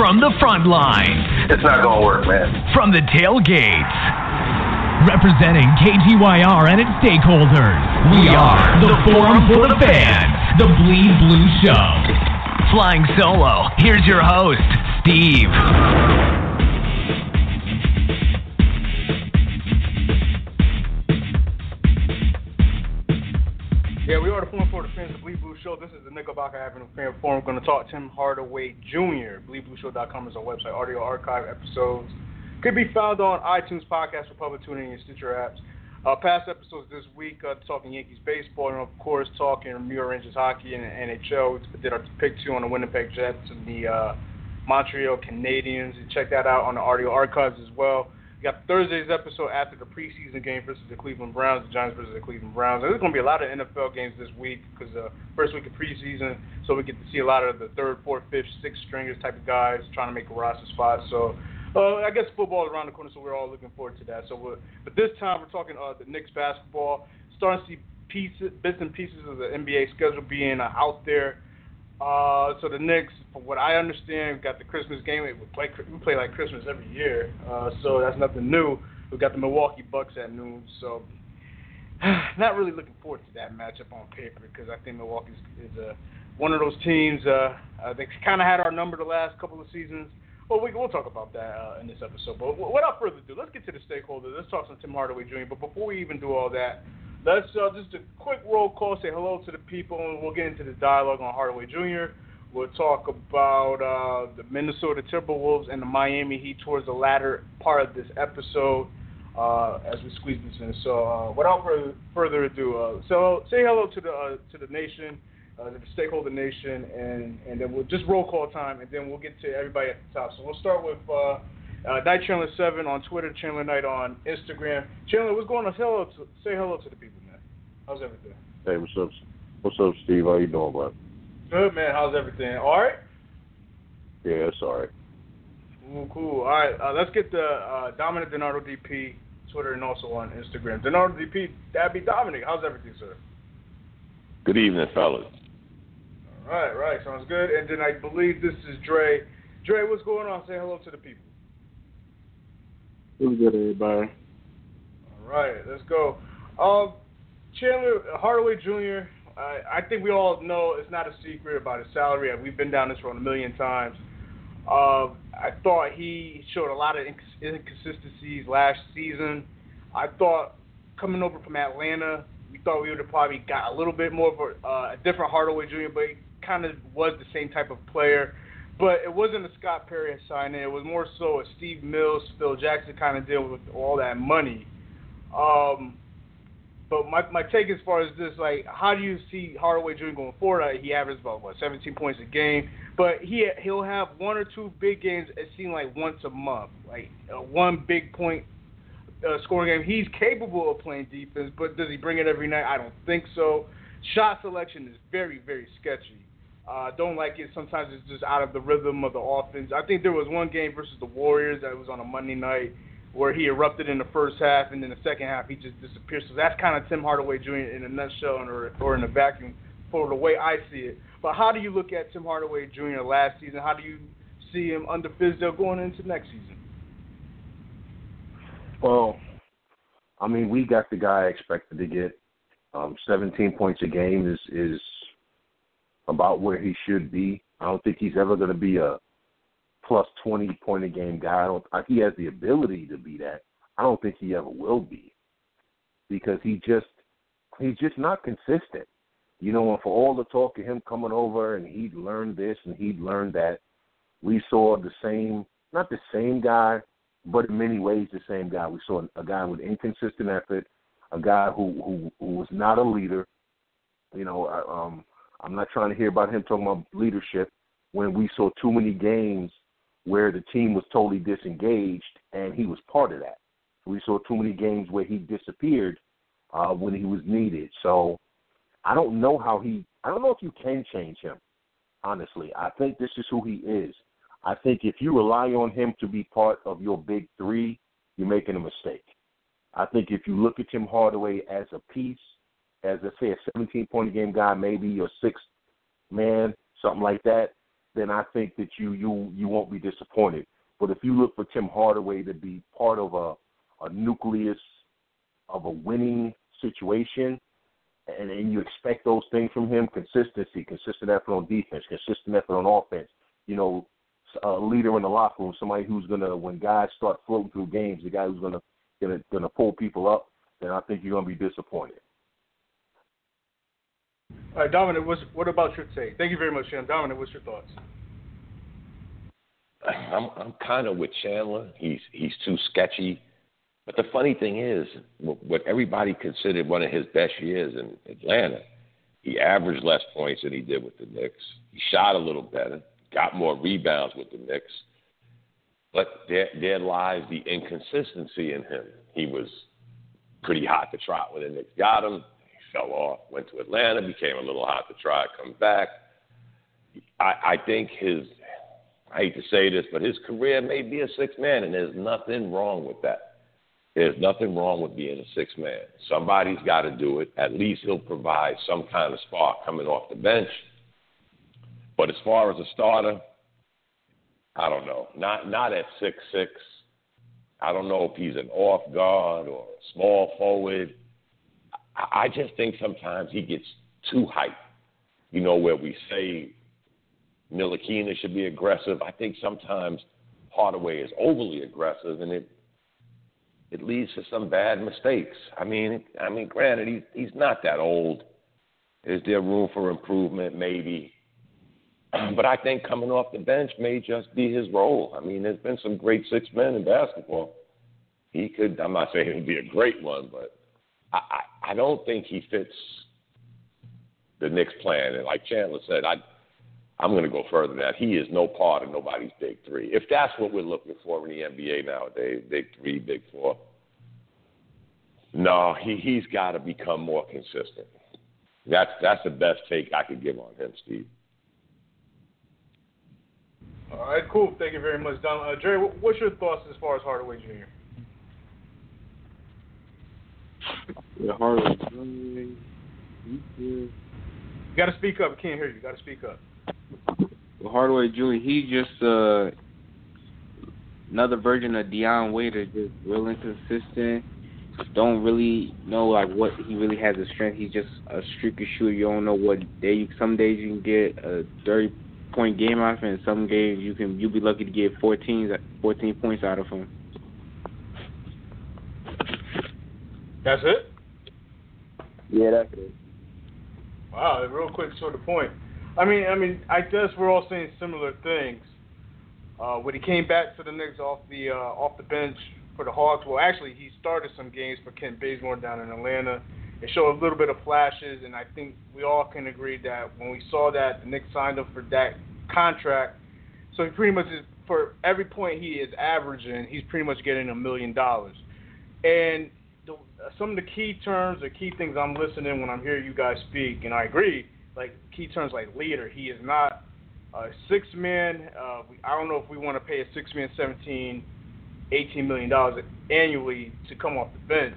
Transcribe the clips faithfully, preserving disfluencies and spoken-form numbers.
From the front line. It's not going to work, man. From the tailgates. Representing K G Y R and its stakeholders. We are the Forum for the Fans, the Bleed Blue Show. Flying solo, here's your host, Steve. Yeah, we are the Forum for the Fans, the Bleed Blue Show. This is the Knickerbocker Avenue Fan Forum. We're going to talk Tim Hardaway Junior bleed blue show dot com is our website. Audio archive episodes could be found on iTunes, Podcast Republic, TuneIn, and Stitcher apps. Uh, past episodes this week, uh, talking Yankees baseball, and of course, talking New York Rangers hockey and N H L. We did our pick two on the Winnipeg Jets and the uh, Montreal Canadiens. You check that out on the audio archives as well. We got Thursday's episode after the preseason game versus the Cleveland Browns, the Giants versus the Cleveland Browns. There's going to be a lot of N F L games this week because uh, first week of preseason, so we get to see a lot of the third, fourth, fifth, sixth stringers type of guys trying to make a roster spot. So uh, I guess football is around the corner, so we're all looking forward to that. So, we're, but this time we're talking uh, the Knicks basketball. Starting to see pieces, bits and pieces of the N B A schedule being uh, out there. Uh, so the Knicks, from what I understand, we've got the Christmas game. We play, we play like Christmas every year, uh, so that's nothing new. We've got the Milwaukee Bucks at noon, so not really looking forward to that matchup on paper because I think Milwaukee is uh, one of those teams. Uh, uh, they kind of had our number the last couple of seasons. Well, we, we'll talk about that uh, in this episode. But without further ado, let's get to the stakeholders. Let's talk some Tim Hardaway Junior But before we even do all that, let's uh, just a quick roll call, say hello to the people, and we'll get into the dialogue on Hardaway Junior We'll talk about uh, the Minnesota Timberwolves and the Miami Heat towards the latter part of this episode uh, as we squeeze this in. So uh, without further, further ado, uh, so say hello to the uh, to the nation, uh, to the stakeholder nation, and, and then we'll just roll call time, and then we'll get to everybody at the top. So we'll start with uh, uh, Night Chandler seven on Twitter, Chandler Knight on Instagram. Chandler, what's going on? Hello to, say hello to the people, man. How's everything? Hey, what's up? What's up, Steve? How you doing, bud? Good, man. How's everything? All right? Yeah, it's all right. Cool, cool. All right, uh, let's get the uh, Dominic Donardo D P, Twitter, and also on Instagram. Donardo D P, that'd be Dominic. How's everything, sir? Good evening, fellas. All right, right. Sounds good. And then I believe this is Dre. Dre, what's going on? Say hello to the people. What's good, everybody? All right, let's go. Um, Chandler Hardaway Junior, I, I think we all know it's not a secret about his salary. We've been down this road a million times. Uh, I thought he showed a lot of inconsistencies last season. I thought coming over from Atlanta, we thought we would have probably got a little bit more of a, uh, a different Hardaway Junior, but he kind of was the same type of player. But it wasn't a Scott Perry signing. It was more so a Steve Mills, Phil Jackson kind of deal with all that money. Um, but my my take as far as this, like, how do you see Hardaway Junior going forward? Uh, he averages about, what, seventeen points a game. But he, he'll have one or two big games, it seems like once a month. Like, uh, one big point uh, scoring game. He's capable of playing defense, but does he bring it every night? I don't think so. Shot selection is very, very sketchy. I uh, don't like it. Sometimes it's just out of the rhythm of the offense. I think there was one game versus the Warriors that was on a Monday night where he erupted in the first half, and then the second half he just disappeared. So that's kind of Tim Hardaway Junior in a nutshell or, or in a vacuum for the way I see it. But how do you look at Tim Hardaway Junior last season? How do you see him under Fizdale going into next season? Well, I mean, we got the guy expected to get um, seventeen points a game is is about where he should be. I don't think he's ever going to be a plus twenty point a game guy. I don't. I, he has the ability to be that. I don't think he ever will be because he just he's just not consistent. You know, and for all the talk of him coming over and he'd learned this and he'd learned that, we saw the same, not the same guy, but in many ways the same guy. We saw a guy with inconsistent effort, a guy who who, who was not a leader. You know, um, I'm not trying to hear about him talking about leadership when we saw too many games where the team was totally disengaged and he was part of that. We saw too many games where he disappeared uh, when he was needed. So I don't know how he – I don't know if you can change him, honestly. I think this is who he is. I think if you rely on him to be part of your big three, you're making a mistake. I think if you look at Tim Hardaway as a piece, as I say, a seventeen point a game guy, maybe your sixth man, something like that, then I think that you you you won't be disappointed. But if you look for Tim Hardaway to be part of a, a nucleus of a winning situation, and, and you expect those things from him, consistency, consistent effort on defense, consistent effort on offense, you know, a leader in the locker room, somebody who's going to, when guys start floating through games, the guy who's going to gonna, gonna pull people up, then I think you're going to be disappointed. All right, Dominic, what's, what about your take? Thank you very much, Shem. Dominic, what's your thoughts? I'm I'm kind of with Chandler. He's he's too sketchy. But the funny thing is, what everybody considered one of his best years in Atlanta, he averaged less points than he did with the Knicks. He shot a little better, got more rebounds with the Knicks. But there, there lies the inconsistency in him. He was pretty hot to trot when the Knicks got him. He fell off, went to Atlanta, became a little hot to trot, come back. I, I think his, I hate to say this, but his career may be a six-man, and there's nothing wrong with that. There's nothing wrong with being a six-man. Somebody's got to do it. At least he'll provide some kind of spark coming off the bench. But as far as a starter, I don't know. Not not at six six. I don't know if he's an off guard or a small forward. I just think sometimes he gets too hyped. You know, where we say Ntilikina should be aggressive, I think sometimes Hardaway is overly aggressive, and it it leads to some bad mistakes. I mean, I mean, granted, he's he's not that old. Is there room for improvement? Maybe. But I think coming off the bench may just be his role. I mean, there's been some great six men in basketball. He could, I'm not saying he'd be a great one, but I, I, I don't think he fits the Knicks plan. And like Chandler said, I, I'm going to go further than that. He is no part of nobody's big three. If that's what we're looking for in the N B A nowadays, big three, big four, no, he, he's got to become more consistent. That's, that's the best take I could give on him, Steve. All right, cool. Thank you very much, Don. Uh, Jerry, what's your thoughts as far as Hardaway Junior? Yeah, Hardaway Junior You got to speak up. I can't hear you. You got to speak up. Well, Hardaway Junior, he just uh, another version of Deion Waiter, just real inconsistent. Don't really know like what he really has as strength. He's just a streaky shooter. You don't know what day. You, some days you can get a thirty point game out of him, and some games you can you'll be lucky to get fourteen, fourteen points out of him. That's it? Yeah, that's it. Wow, real quick to the point. I mean, I mean, I guess we're all saying similar things. Uh, when he came back to the Knicks off the uh, off the bench for the Hawks, well, actually he started some games for Kent Bazemore down in Atlanta. It showed a little bit of flashes, and I think we all can agree that when we saw that, the Knicks signed up for that contract. So he pretty much is, for every point he is averaging, he's pretty much getting a million dollars. And the, some of the key terms or key things I'm listening when I'm hearing you guys speak, and I agree, like key terms like leader. He is not a six-man. Uh, I don't know if we want to pay a six-man seventeen, eighteen million dollars annually to come off the bench.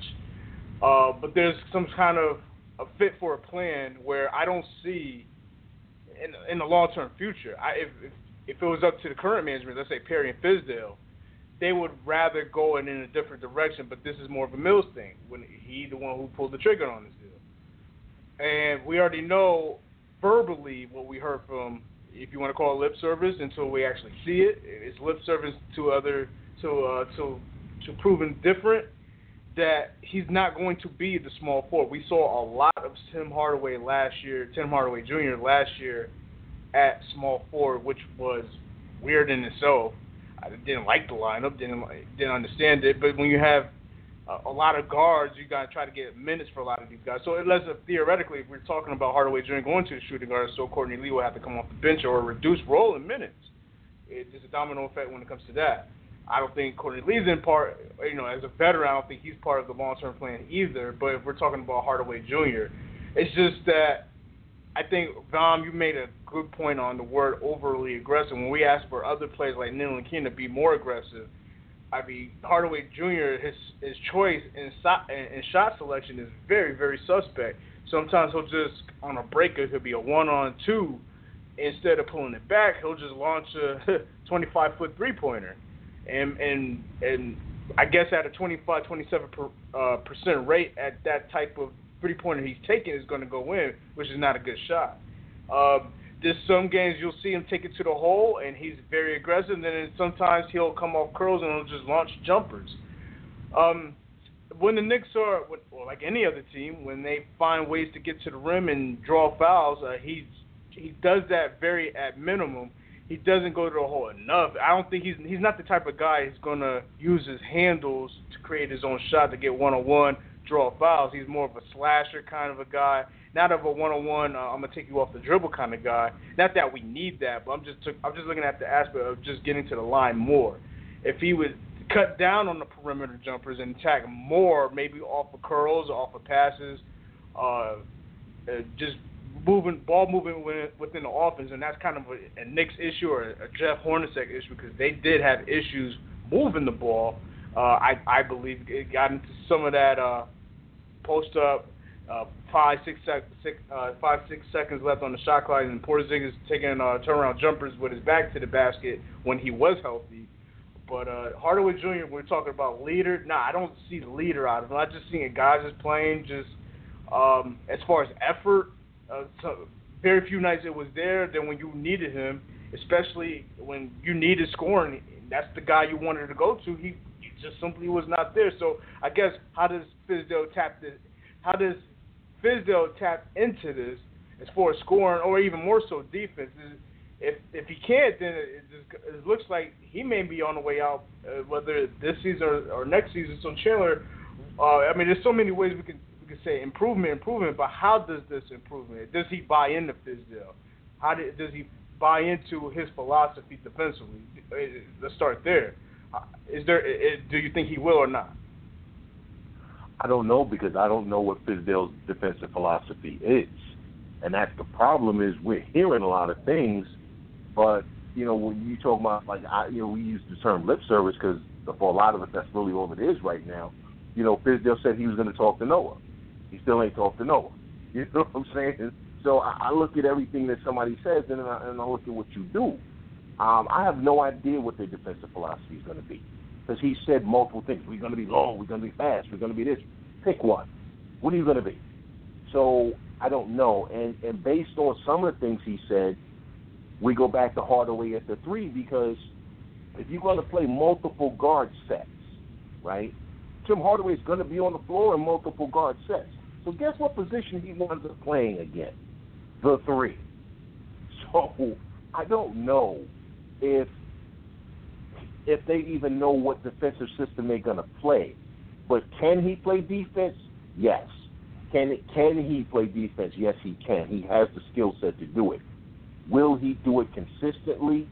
Uh, but there's some kind of a fit for a plan where I don't see in, in the long-term future. I, if, if if it was up to the current management, let's say Perry and Fizdale, they would rather go in, in a different direction. But this is more of a Mills thing when he the one who pulled the trigger on this deal. And we already know verbally what we heard from, if you want to call it lip service, until we actually see it. It's lip service to other to uh, to to proven different. That he's not going to be the small forward. We saw a lot of Tim Hardaway last year, Tim Hardaway Junior last year at small forward, which was weird in itself. I didn't like the lineup, didn't didn't understand it. But when you have a, a lot of guards, you got to try to get minutes for a lot of these guys. So unless uh, theoretically, if we're talking about Hardaway Junior going to the shooting guard, so Courtney Lee will have to come off the bench or a reduced role in minutes. It's just a domino effect when it comes to that. I don't think Courtney Lee's in part, you know, as a veteran, I don't think he's part of the long-term plan either. But if we're talking about Hardaway Junior, it's just that I think, Vam, you made a good point on the word overly aggressive. When we ask for other players like Ntilikina to be more aggressive, I mean, Hardaway Junior, his his choice in, in shot selection is very, very suspect. Sometimes he'll just, on a break, it could be a one-on-two, instead of pulling it back, he'll just launch a twenty-five foot three pointer, and and and I guess at a twenty-five, twenty-seven per, uh, percent rate at that type of three pointer he's taking is going to go in, which is not a good shot. Um, there's some games you'll see him take it to the hole, and he's very aggressive. And then sometimes he'll come off curls and he'll just launch jumpers. Um, when the Knicks are, or like any other team, when they find ways to get to the rim and draw fouls, uh, he's he does that very at minimum. He doesn't go to the hole enough. I don't think he's he's not the type of guy who's going to use his handles to create his own shot to get one-on-one, draw fouls. He's more of a slasher kind of a guy, not of a one-on-one, uh, I'm going to take you off the dribble kind of guy. Not that we need that, but I'm just took, I'm just looking at the aspect of just getting to the line more. If he would cut down on the perimeter jumpers and attack more, maybe off of curls or off of passes, uh, uh, just moving, ball moving within the offense, and that's kind of a, a Knicks issue or a Jeff Hornacek issue because they did have issues moving the ball. Uh, I, I believe it got into some of that uh, post up, uh, five, six, sec, six, uh, five, six seconds left on the shot clock, and Porzingis taking uh, turnaround jumpers with his back to the basket when he was healthy. But uh, Hardaway Junior, we're talking about leader. Nah, I don't see the leader out of him. I'm just seeing guys just playing just um, as far as effort. Uh, so very few nights it was there. Then when you needed him, especially when you needed scoring, that's the guy you wanted to go to. He, he just simply was not there. So I guess how does Fizdale tap this? How does Fizdale tap into this as far as scoring, or even more so defense? If if he can't, then it, just, it looks like he may be on the way out, uh, whether this season or, or next season. So Chandler, uh, I mean, there's so many ways we can. We could say improvement, improvement, but how does this improvement? Does he buy into Fizdale? How did, does he buy into his philosophy defensively? Let's start there. Is there? Is, do you think he will or not? I don't know because I don't know what Fizdale's defensive philosophy is, and that's the problem. Is we're hearing a lot of things, but you know when you talk about like I, you know we use the term lip service because for a lot of us that's really all it is right now. You know, Fizdale said he was going to talk to Noah. He still ain't talked to Noah. You know what I'm saying? So I, I look at everything that somebody says, and I, and I look at what you do. Um, I have no idea what their defensive philosophy is going to be because he said multiple things. We're going to be long. We're going to be fast. We're going to be this. Pick one. What are you going to be? So I don't know. And, and based on some of the things he said, we go back to Hardaway at the three because if you're going to play multiple guard sets, right, Tim Hardaway is going to be on the floor in multiple guard sets. So guess what position he winds up playing again? The three. So I don't know if if they even know what defensive system they're going to play. But can he play defense? Yes. Can it, can he play defense? Yes, he can. He has the skill set to do it. Will he do it consistently?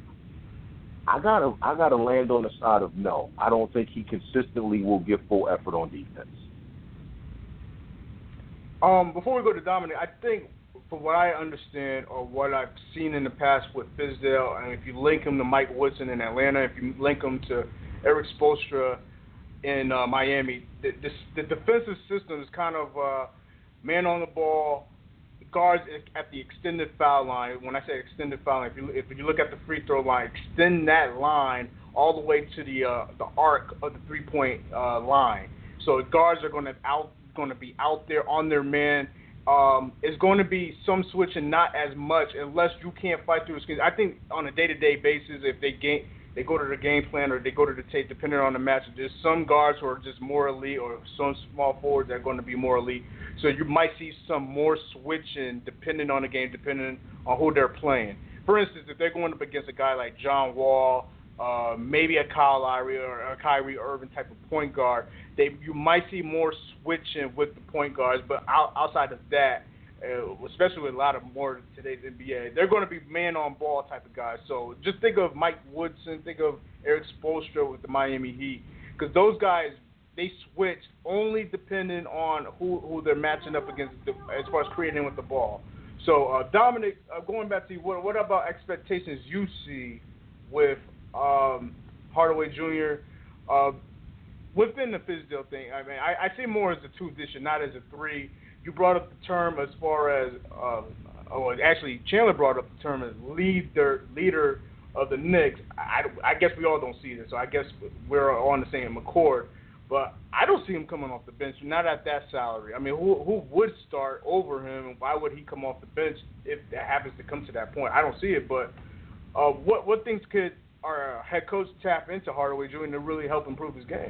I gotta, I gotta land on the side of no. I don't think he consistently will give full effort on defense. Um, before we go to Dominic, I think from what I understand or what I've seen in the past with Fizdale, and if you link him to Mike Woodson in Atlanta, if you link him to Eric Spoelstra in uh, Miami, the, the, the defensive system is kind of uh, man on the ball, guards at the extended foul line. When I say extended foul line, if you if you look at the free throw line, extend that line all the way to the uh, the arc of the three point uh, line. So guards are going to out going to be out there on their man. Um, it's going to be some switching, not as much, unless you can't fight through the skins. I think on a day to day basis, if they game they go to the game plan or they go to the tape, depending on the match. There's some guards who are just more elite, or some small forwards that are going to be more elite. So you might see some more switching depending on the game, depending on who they're playing. For instance, if they're going up against a guy like John Wall, uh, maybe a Kyle Lowry or a Kyrie Irving type of point guard, they you might see more switching with the point guards. But out, outside of that, uh, especially with a lot of more today's N B A, they're going to be man-on-ball type of guys. So just think of Mike Woodson, think of Eric Spoelstra with the Miami Heat, because those guys, they switch only depending on who, who they're matching up against the, as far as creating with the ball. So, uh, Dominic, uh, going back to you, what, what about expectations you see with um, Hardaway Junior Uh, within the Fizdale thing? I mean, I, I see more as a two this year, not as a three. You brought up the term as far as uh, oh, actually, Chandler brought up the term as leader, leader of the Knicks. I, I guess we all don't see this, so I guess we're on the same accord. But I don't see him coming off the bench, not at that salary. I mean, who who would start over him, and why would he come off the bench if that happens to come to that point? I don't see it, but uh, what what things could our head coach tap into Hardaway Junior to really help improve his game?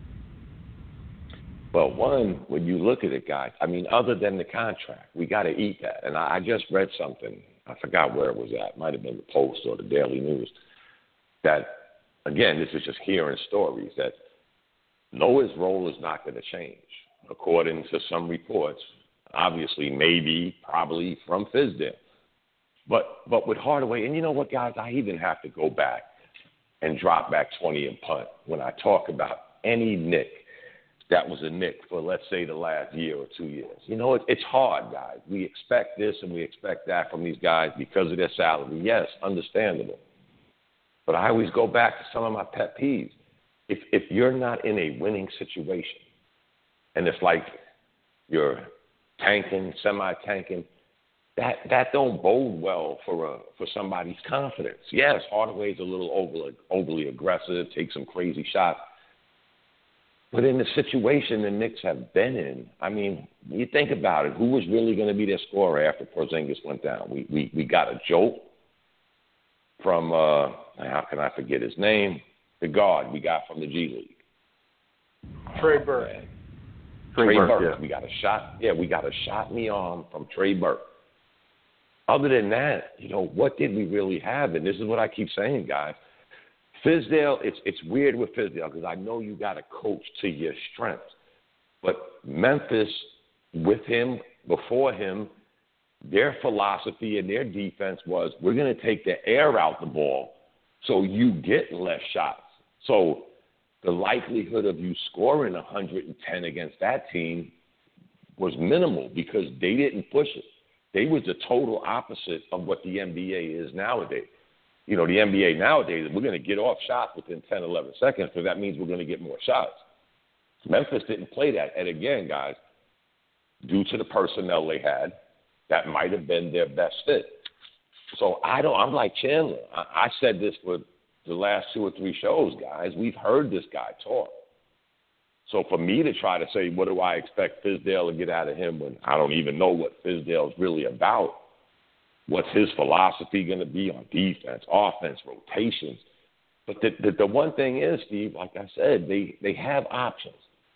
Well, one, when you look at it, guys, I mean, other than the contract, we got to eat that. And I, I just read something. I forgot where it was at. It might have been the Post or the Daily News. That, again, this is just hearing stories, that Noah's role is not going to change, according to some reports. Obviously, maybe, probably from Fizdale. But but with Hardaway, and you know what, guys, I even have to go back and drop back twenty and punt when I talk about any Knick that was a Knick for, let's say, the last year or two years. You know, it, it's hard, guys. We expect this and we expect that from these guys because of their salary. Yes, understandable. But I always go back to some of my pet peeves. If if you're not in a winning situation, and it's like you're tanking, semi-tanking, that that don't bode well for a, for somebody's confidence. Yes, Hardaway's a little overly, overly aggressive, takes some crazy shots. But in the situation the Knicks have been in, I mean, you think about it, who was really going to be their scorer after Porzingis went down? We we, we got a jolt from, uh, how can I forget his name? The guard we got from the G League. Trey Burke. Oh, Trey, Trey Burke, Burke. Yeah. We got a shot. Yeah, we got a shot in the arm from Trey Burke. Other than that, you know, what did we really have? And this is what I keep saying, guys. Fizdale, it's it's weird with Fizdale because I know you got to coach to your strengths. But Memphis, with him, before him, their philosophy and their defense was we're going to take the air out the ball so you get less shots. So the likelihood of you scoring one hundred ten against that team was minimal because they didn't push it. They was the total opposite of what the N B A is nowadays. You know, the N B A nowadays, we're going to get off shots within ten, eleven seconds because that means we're going to get more shots. Memphis didn't play that. And again, guys, due to the personnel they had, that might have been their best fit. So I don't, I'm like Chandler. I, I said this for the last two or three shows, guys. We've heard this guy talk. So for me to try to say, what do I expect Fizdale to get out of him when I don't even know what Fizdale's really about, what's his philosophy going to be on defense, offense, rotations. But the, the, the one thing is, Steve, like I said, they, they have options.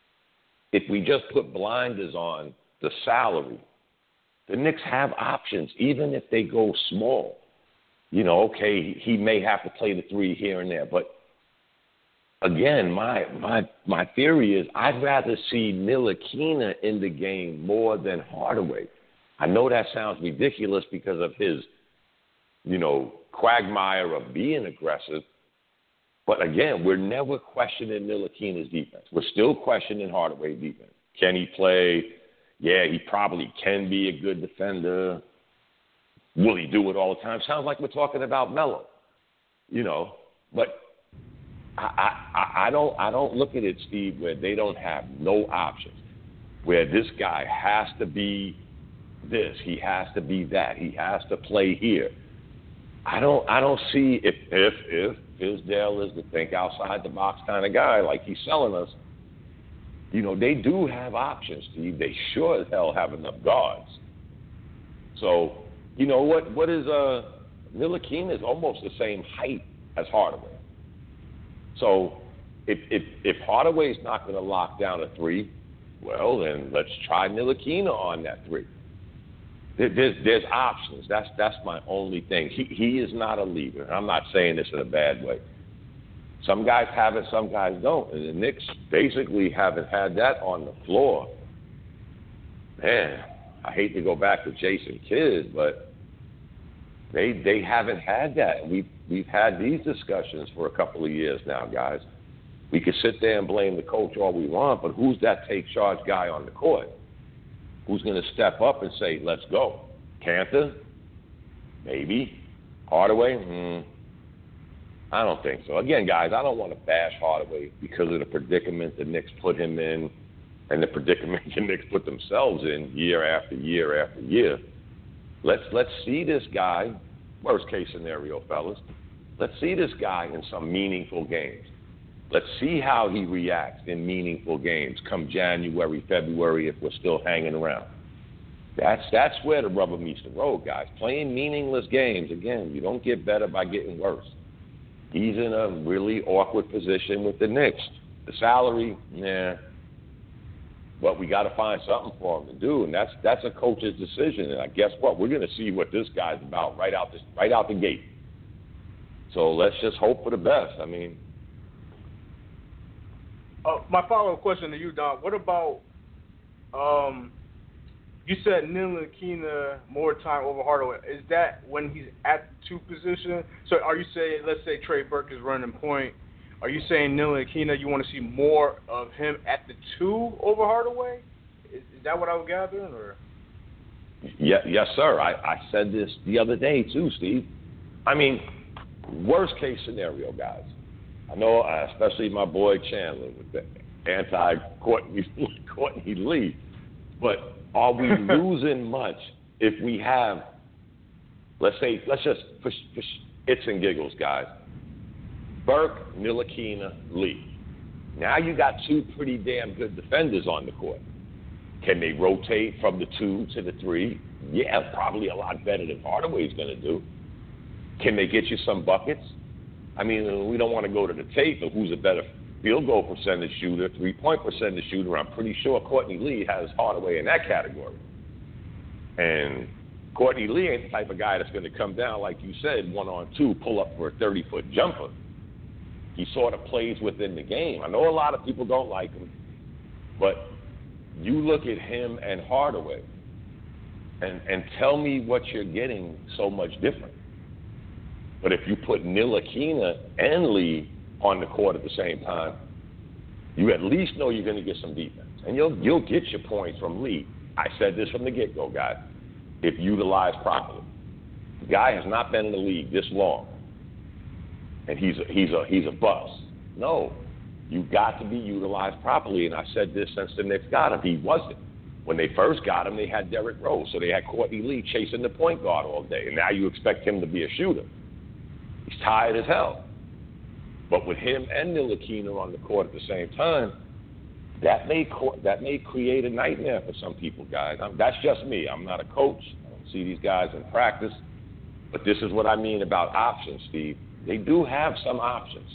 If we just put blinders on the salary, the Knicks have options, even if they go small. You know, okay, he may have to play the three here and there. But, again, my my my theory is I'd rather see Ntilikina in the game more than Hardaway. I know that sounds ridiculous because of his, you know, quagmire of being aggressive. But, again, we're never questioning Ntilikina's defense. We're still questioning Hardaway's defense. Can he play? Yeah, he probably can be a good defender. Will he do it all the time? Sounds like we're talking about Melo, you know. But I, I, I don't I don't look at it, Steve, where they don't have no options, where this guy has to be this, he has to be that, he has to play here. I don't I don't see if if if Fizdale is the think outside the box kind of guy like he's selling us. You know, they do have options, Steve. They sure as hell have enough guards. So, you know what? What is uh, Ntilikina is almost the same height as Hardaway. So, if if if Hardaway's not going to lock down a three, well then let's try Ntilikina on that three. There, there's there's options. That's that's my only thing. He he is not a leader. I'm not saying this in a bad way. Some guys have it, some guys don't. And the Knicks basically haven't had that on the floor. Man, I hate to go back to Jason Kidd, but they they haven't had that. We've, we've had these discussions for a couple of years now, guys. We can sit there and blame the coach all we want, but who's that take charge guy on the court? Who's going to step up and say, let's go? Kanter? Maybe. Hardaway? Hmm. I don't think so. Again, guys, I don't want to bash Hardaway because of the predicament the Knicks put him in and the predicament the Knicks put themselves in year after year after year. Let's let's see this guy. Worst case scenario, fellas. Let's see this guy in some meaningful games. Let's see how he reacts in meaningful games come January, February, if we're still hanging around. That's that's where the rubber meets the road, guys. Playing meaningless games, again, you don't get better by getting worse. He's in a really awkward position with the Knicks. The salary, nah. But we got to find something for him to do, and that's that's a coach's decision. And I guess what? We're going to see what this guy's about right out this right out the gate. So let's just hope for the best. I mean, uh, my follow-up question to you, Don. What about um, you said Ntilikina more time over Hardaway? Is that when he's at the two position? So are you saying, let's say Trey Burke is running point? Are you saying Ntilikina, you want to see more of him at the two over Hardaway? Is, is that what I was gathering? Or? Yeah, yes, sir. I, I said this the other day, too, Steve. I mean, worst case scenario, guys. I know, uh, especially my boy Chandler with the anti-Courtney Courtney Lee. But are we losing much if we have, let's say, let's just, for, for its and giggles, guys, Burke, Ntilikina, Lee. Now you got two pretty damn good defenders on the court. Can they rotate from the two to the three? Yeah, probably a lot better than Hardaway's going to do. Can they get you some buckets? I mean, we don't want to go to the tape of who's a better field goal percentage shooter, three-point percentage shooter. I'm pretty sure Courtney Lee has Hardaway in that category. And Courtney Lee ain't the type of guy that's going to come down, like you said, one on two, pull up for a thirty-foot jumper. He sort of plays within the game. I know a lot of people don't like him, but you look at him and Hardaway and, and tell me what you're getting so much different. But if you put Ntilikina and Lee on the court at the same time, you at least know you're going to get some defense. And you'll you'll get your points from Lee. I said this from the get-go, guys, if utilized properly. The guy has not been in the league this long. And he's a, he's a he's a bust. No, you got to be utilized properly. And I said this since the Knicks got him. He wasn't. When they first got him, they had Derrick Rose, so they had Courtney Lee chasing the point guard all day. And now you expect him to be a shooter. He's tired as hell. But with him and Ntilikina on the court at the same time, that may that may create a nightmare for some people, guys. I'm, that's just me. I'm not a coach. I don't see these guys in practice. But this is what I mean about options, Steve. They do have some options.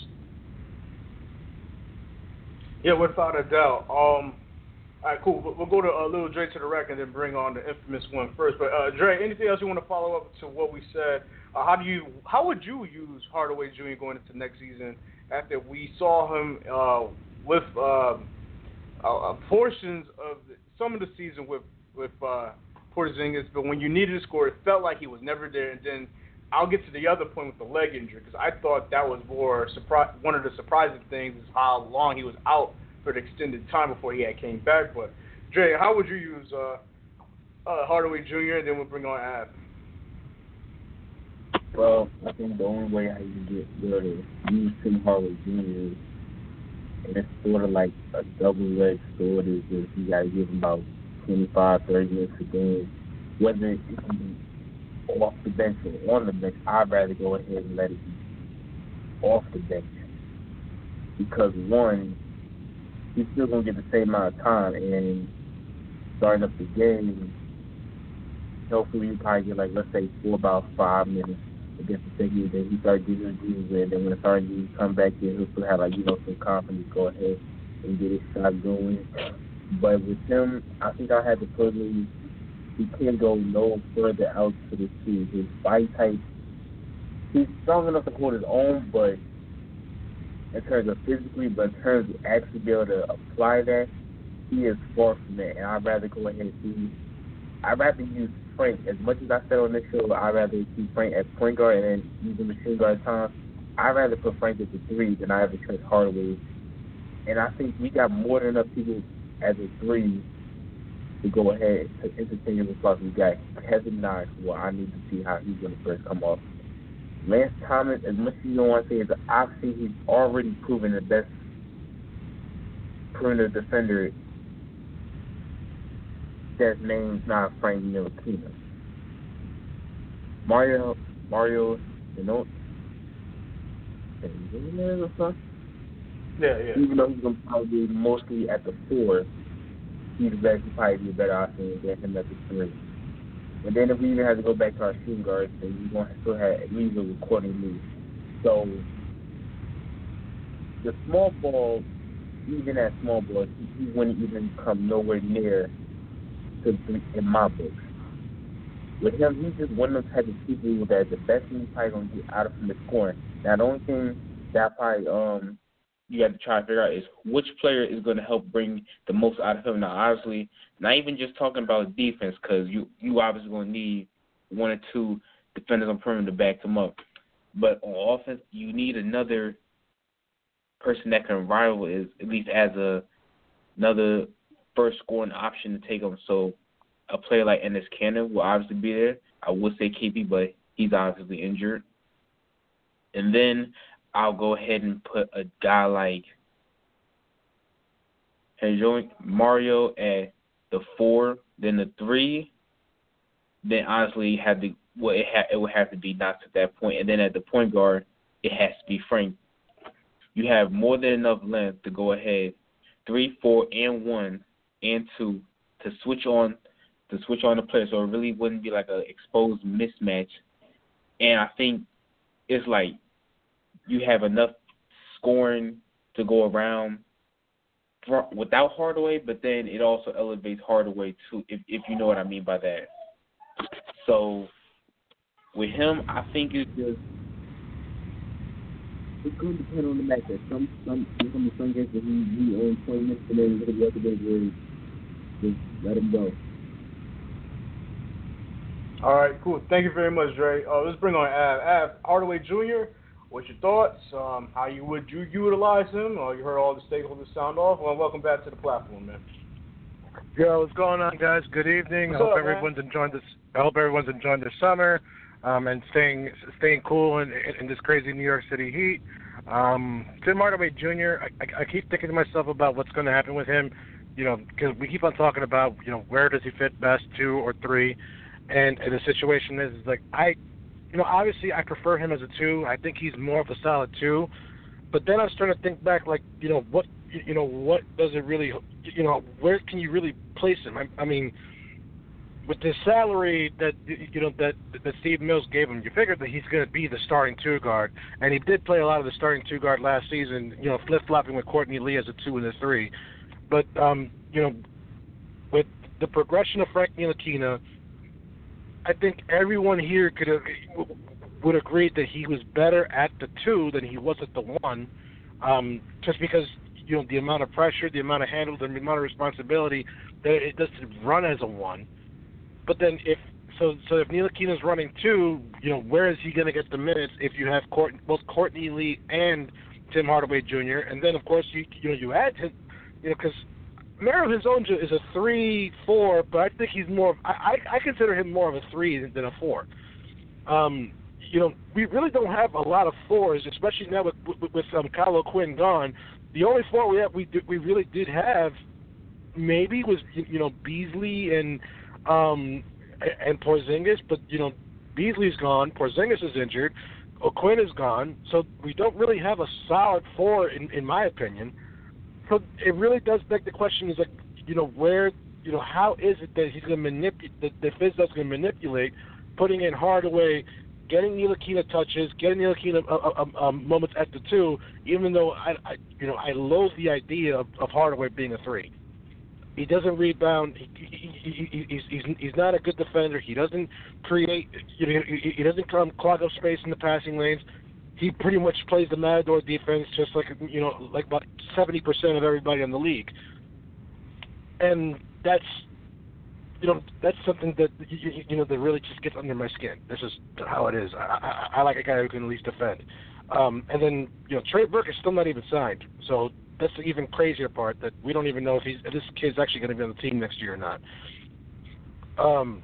Yeah, without a doubt. Um, all right, cool. We'll go to uh, Lil Dre to the rack and then bring on the infamous one first. But uh, Dre, anything else you want to follow up to what we said? Uh, how do you, how would you use Hardaway Junior going into next season after we saw him uh, with uh, uh, portions of the, some of the season with with uh, Porzingis, but when you needed to score, it felt like he was never there, and then. I'll get to the other point with the leg injury because I thought that was more surpri- one of the surprising things is how long he was out for the extended time before he had came back. But, Dre, how would you use uh, uh, Hardaway Junior and then we'll bring on Av? Well, I think the only way I can get there to use Tim Hardaway Junior is, and it's sort of like a double-edged sword, is that you got to give him about twenty-five, thirty minutes a game, whether it can be off the bench or on the bench. I'd rather go ahead and let it be off the bench because, one, he's still going to get the same amount of time, and starting up the game, hopefully you probably get, like, let's say, four about five minutes against the Tigers, then he started getting his groove in, then when the Sergeant come back in, he'll still have, like, you know, some confidence to go ahead and get his shot going. But with him, I think I had to put him. He can't go no further out to the two. His body type, he's strong enough to hold his own, but in terms of physically, but in terms of actually be able to apply that, he is far from that. And I'd rather go ahead and see, I'd rather use Frank. As much as I said on this show, I'd rather see Frank at point guard and then use the machine guard time. I'd rather put Frank at the three than I ever trust Hardaway. And I think we got more than enough people as a three to go ahead to entertain him. Plus, we got Kevin Knox, who I need to see how he's going to first come off. Lance Thomas, as much as you don't want to say, is I've seen he's already proven the best perimeter defender that's named not Frank Ntilikina. Mario, Mario, you know, Yeah, yeah. even though he's going to probably be mostly at the four, he's better, he'd probably be a better option than him at the three. And then if we even have to go back to our shooting guards, then we're going to still have at least a recording lead. So the small ball, even at small ball, he, he wouldn't even come nowhere near to three in my books. With him, he's just one of those type of people that the best thing he's probably going to get out of him is scoring. Now, the only thing that probably um you have to try to figure out is which player is going to help bring the most out of him. Now, obviously, not even just talking about defense, because you, you obviously going to need one or two defenders on perimeter to back them up. But on offense, you need another person that can rival is at least as a another first scoring option to take them. So a player like Enes Kanter will obviously be there. I would say K P, but he's obviously injured. And then I'll go ahead and put a guy like Mario at the four, then the three. Then honestly, have to well, it, ha- it would have to be Knox at that point. And then at the point guard, it has to be Frank. You have more than enough length to go ahead, three, four, and one, and two, to switch on to switch on the player, so it really wouldn't be like an exposed mismatch. And I think it's like you have enough scoring to go around for, without Hardaway, but then it also elevates Hardaway too, if if you know what I mean by that. So with him, I think it's just it's going to depend on the matchup. Some some some some games that he he owns twenty minutes, and then the other games where just let him go. All right, cool. Thank you very much, Dre. Uh, let's bring on Av. Av, Hardaway Junior, what's your thoughts? Um, how you would you utilize him? Uh, you heard all the stakeholders sound off. Well, welcome back to the platform, man. Yo, what's going on, guys? Good evening. What's I hope up, everyone's man? enjoying this. I hope everyone's enjoying their summer um, and staying staying cool in, in this crazy New York City heat. Um, Tim Hardaway Junior, I, I, I keep thinking to myself about what's going to happen with him. You know, because we keep on talking about, you know, where does he fit best, two or three? And, and the situation is, is like, I, you know, obviously I prefer him as a two. I think he's more of a solid two. But then I was starting to think back, like, you know, what, you know, what does it really, you know, where can you really place him? I, I mean, with the salary that, you know, that that Steve Mills gave him, you figured that he's going to be the starting two guard. And he did play a lot of the starting two guard last season, you know, flip-flopping with Courtney Lee as a two and a three. But, um, you know, with the progression of Frank Ntilikina, I think everyone here could have, would agree that he was better at the two than he was at the one, um, just because, you know, the amount of pressure, the amount of handle, the amount of responsibility that it doesn't run as a one. But then if so, so if Ntilikina's running two, you know, where is he going to get the minutes if you have Court, both Courtney Lee and Tim Hardaway Junior? And then of course you you know you add him, you know, because Mario Hezonja is a three four, but I think he's more. Of, I I consider him more of a three than a four. Um, you know, we really don't have a lot of fours, especially now with with, with um, Kyle O'Quinn gone. The only four we have, we did, we really did have, maybe was you know Beasley and um and Porzingis, but you know Beasley's gone, Porzingis is injured, O'Quinn is gone, so we don't really have a solid four in in my opinion. So it really does beg the question: is like, you know, where, you know, how is it that he's going to manipulate, that, that Fizdale's going to manipulate, putting in Hardaway, getting Ntilikina touches, getting Ntilikina uh, uh, um, moments at the two, even though I, I, you know, I loathe the idea of, of Hardaway being a three. He doesn't rebound. He, he, he, he's, he's he's not a good defender. He doesn't create. You know, he, he doesn't come clog up space in the passing lanes. He pretty much plays the Matador defense just like, you know, like about seventy percent of everybody in the league. And that's, you know, that's something that, you, you know, that really just gets under my skin. This is how it is. I, I, I like a guy who can at least defend. Um, and then, you know, Trey Burke is still not even signed. So that's the even crazier part, that we don't even know if he's if this kid's actually going to be on the team next year or not. Um,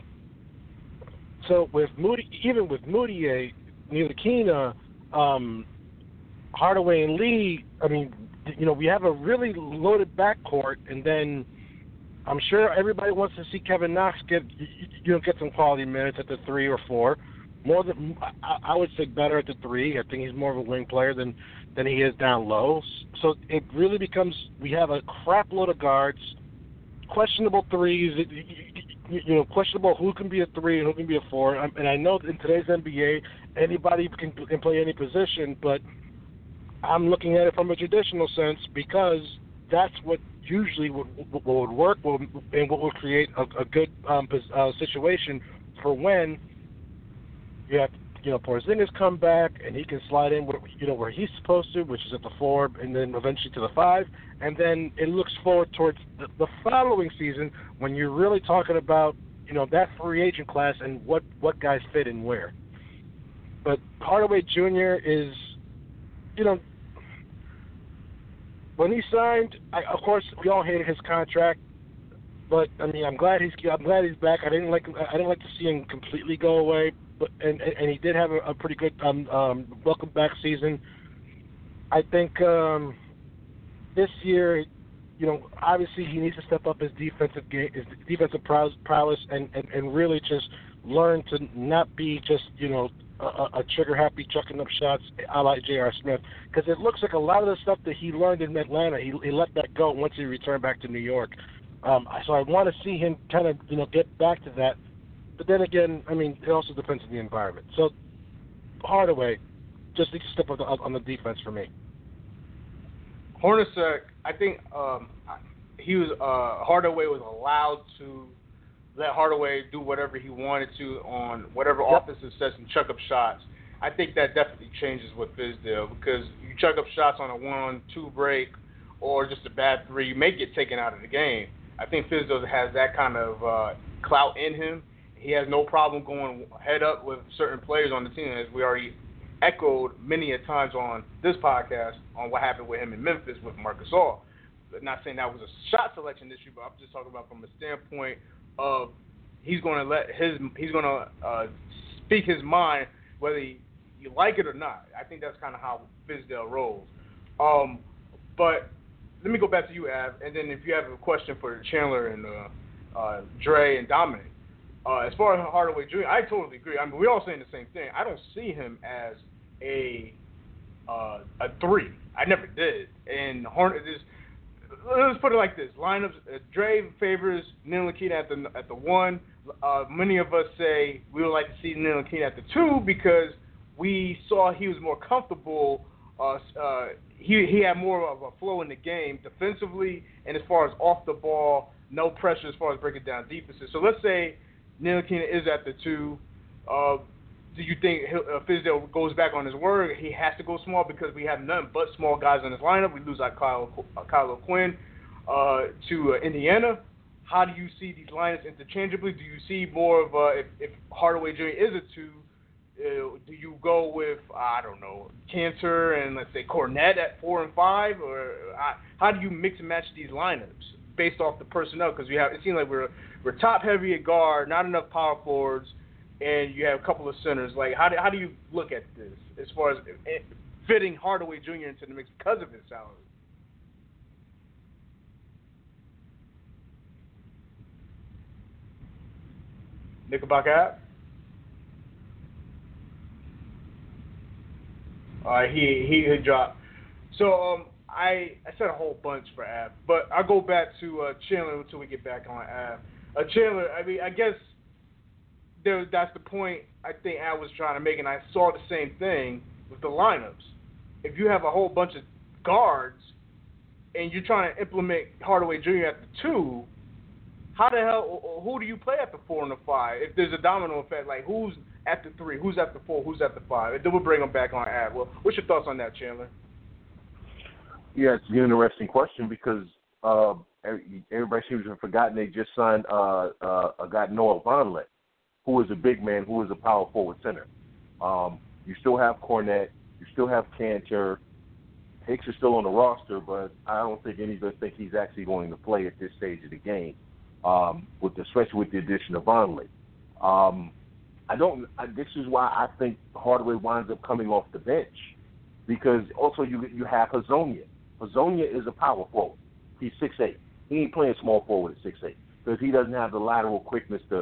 so with Moody, even with Moutier, Ntilikina, Um, Hardaway and Lee, I mean, you know, we have a really loaded backcourt, and then I'm sure everybody wants to see Kevin Knox get, you know, get some quality minutes at the three or four. more than I, I would say better at the three. I think he's more of a wing player than than he is down low. So it really becomes we have a crap load of guards, questionable threes. You, you know, questionable who can be a three and who can be a four. And I know in today's N B A, anybody can can play any position, but I'm looking at it from a traditional sense because that's what usually would, would work and what would create a, a good um, uh, situation for when you have, you know, Porzingis come back and he can slide in where, you know, where he's supposed to, which is at the four, and then eventually to the five, and then it looks forward towards the, the following season when you're really talking about, you know, that free agent class and what, what guys fit in where. But Hardaway Junior is, you know, when he signed, I, of course, we all hated his contract, but I mean, I'm glad he's I'm glad he's back. I didn't like I didn't like to see him completely go away, but and and he did have a, a pretty good um, um, welcome back season. I think um, this year, you know, obviously he needs to step up his defensive game, his defensive prowess, and, and, and really just learn to not be just, you know, a, a trigger-happy chucking up shots a la J R. Smith, because it looks like a lot of the stuff that he learned in Atlanta, he, he let that go once he returned back to New York. Um, so I want to see him kind of, you know, get back to that. But then again, I mean, it also depends on the environment. So Hardaway just needs to step up on the defense for me. Hornacek, I think um, he was uh, Hardaway was allowed to let Hardaway do whatever he wanted to on whatever yep. offensive sets and chuck up shots. I think that definitely changes with Fizdale because you chuck up shots on a one-two break or just a bad three, you may get taken out of the game. I think Fizdale has that kind of uh, clout in him. He has no problem going head up with certain players on the team, as we already echoed many a times on this podcast on what happened with him in Memphis with Marc Gasol. Not saying that was a shot selection issue, but I'm just talking about from a standpoint of he's going to let his he's going to uh, speak his mind whether he, you like it or not. I think that's kind of how Fizdale rolls. Um, but let me go back to you, Av, and then if you have a question for Chandler and uh, uh, Dre and Dominic. Uh, as far as Hardaway Junior, I totally agree. I mean, we're all saying the same thing. I don't see him as a uh, a three. I never did. And Horn, this, let's put it like this: lineups. Uh, Dre favors Ntilikina at the at the one. Uh, many of us say we would like to see Ntilikina at the two because we saw he was more comfortable. Uh, uh, he he had more of a flow in the game defensively, and as far as off the ball, no pressure as far as breaking down defenses. So let's say Ntilikina is at the two. Uh, do you think uh, Fizdale goes back on his word? He has to go small because we have nothing but small guys in his lineup. We lose like Kyle, uh, Kyle O'Quinn uh, to uh, Indiana. How do you see these lineups interchangeably? Do you see more of uh, if, if Hardaway Junior is a two, uh, do you go with, I don't know, Cantor and let's say Cornette at four and five? Or uh, how do you mix and match these lineups based off the personnel? Because we have it seems like we're we're top heavy at guard, not enough power forwards, and you have a couple of centers. Like, how do, how do you look at this as far as fitting Hardaway Junior into the mix because of his salary? Knickerbocker app? All right, he, he he dropped. So um, I I said a whole bunch for Ab, but I'll go back to uh, Chandler until we get back on Ab. Uh, Chandler, I mean, I guess there, that's the point I think Ab was trying to make, and I saw the same thing with the lineups. If you have a whole bunch of guards and you're trying to implement Hardaway Junior at the two, how the hell, who do you play at the four and the five? If there's a domino effect, like who's at the three, who's at the four, who's at the five? And then we'll bring them back on Ab. Well, what's your thoughts on that, Chandler? Yeah, it's an interesting question because uh, everybody seems to have forgotten they just signed uh, uh, a guy, Noah Vonleh, who is a big man, who is a power forward center. Um, you still have Cornette, you still have Cantor. Hicks is still on the roster, but I don't think any of us think he's actually going to play at this stage of the game, um, with the, especially with the addition of Vonleh. Um, I don't. I, this is why I think Hardaway winds up coming off the bench, because also you you have Hazonia. Hazonia is a power forward. He's six eight. He ain't playing small forward at six eight because he doesn't have the lateral quickness to,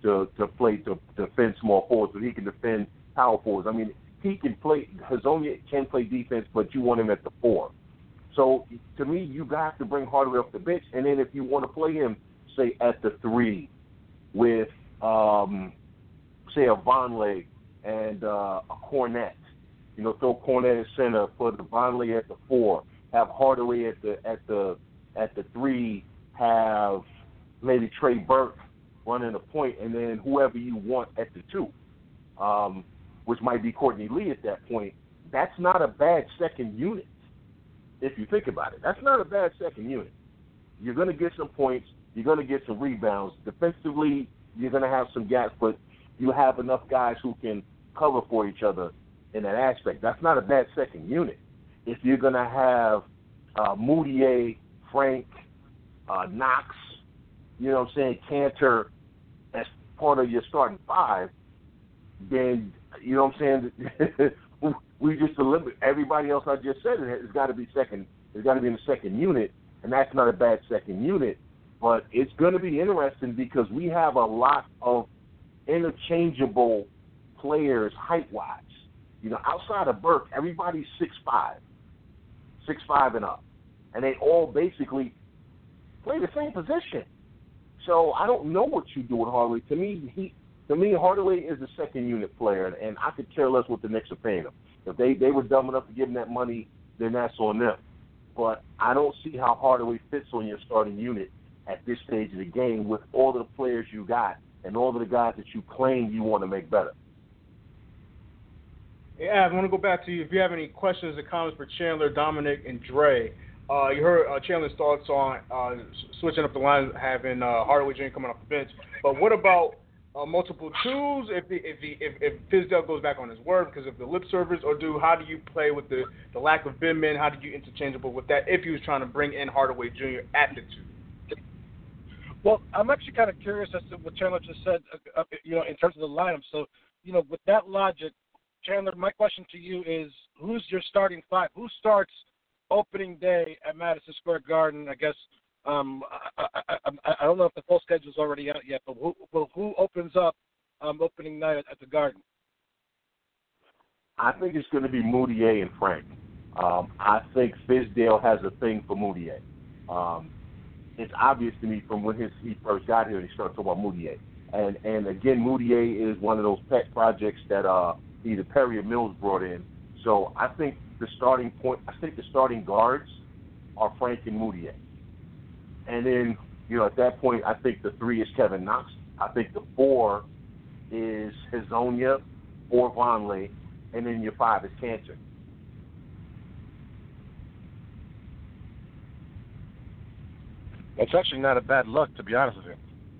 to to play to, to defend small forwards, but he can defend power forwards. I mean, he can play. Hezonja can play defense, but you want him at the four. So to me, you have to bring Hardaway off the bench, and then if you want to play him, say at the three, with um, say a Vonleh and uh, a Kornet. You know, throw Kornet at center, put the Vonleh at the four, have Hardaway at the at the at the three, have maybe Trey Burke running the point, and then whoever you want at the two, um, which might be Courtney Lee at that point. That's not a bad second unit, if you think about it. That's not a bad second unit. You're going to get some points. You're going to get some rebounds. Defensively, you're going to have some gaps, but you have enough guys who can cover for each other in that aspect. That's not a bad second unit. If you're going to have uh, Moutier, Frank, uh, Knox, you know what I'm saying, Cantor as part of your starting five, then, you know what I'm saying, we just eliminate everybody else I just said. It's got to be second. It's got to be in the second unit, and that's not a bad second unit. But it's going to be interesting because we have a lot of interchangeable players height-wise. You know, outside of Burke, everybody's six five, six five and up, and they all basically play the same position. So I don't know what you do with Hardaway. To me, he, to me, Hardaway is a second unit player, and I could care less what the Knicks are paying him. If they, they were dumb enough to give him that money, then that's on them. But I don't see how Hardaway fits on your starting unit at this stage of the game with all of the players you got and all of the guys that you claim you want to make better. Yeah, I want to go back to you. If you have any questions or comments for Chandler, Dominic, and Dre, uh, you heard uh, Chandler's thoughts on uh, switching up the line, having uh, Hardaway Junior coming off the bench. But what about uh, multiple twos? If the, if, the, if if Fizdale goes back on his word because of the lip service, or do how do you play with the, the lack of big men? How do you interchangeable with that? If he was trying to bring in Hardaway Junior at the two. Well, I'm actually kind of curious as to what Chandler just said. Uh, you know, in terms of the lineup. So, you know, with that logic, Chandler, my question to you is, who's your starting five? Who starts opening day at Madison Square Garden? I guess um, I, I, I, I don't know if the full schedule is already out yet, but who, well, who opens up um, opening night at, at the Garden? I think it's going to be Moutier and Frank. Um, I think Fizdale has a thing for Moutier. Um, it's obvious to me from when his, he first got here and he started talking about Moutier. And, and again, Moutier is one of those pet projects that uh, – either Perry or Mills brought in. So I think the starting point, I think the starting guards are Frank and Moutier. And then, you know, at that point, I think the three is Kevin Knox. I think the four is Hezonja or Vonleh, and then your five is Cantor. That's actually not a bad look, to be honest with you.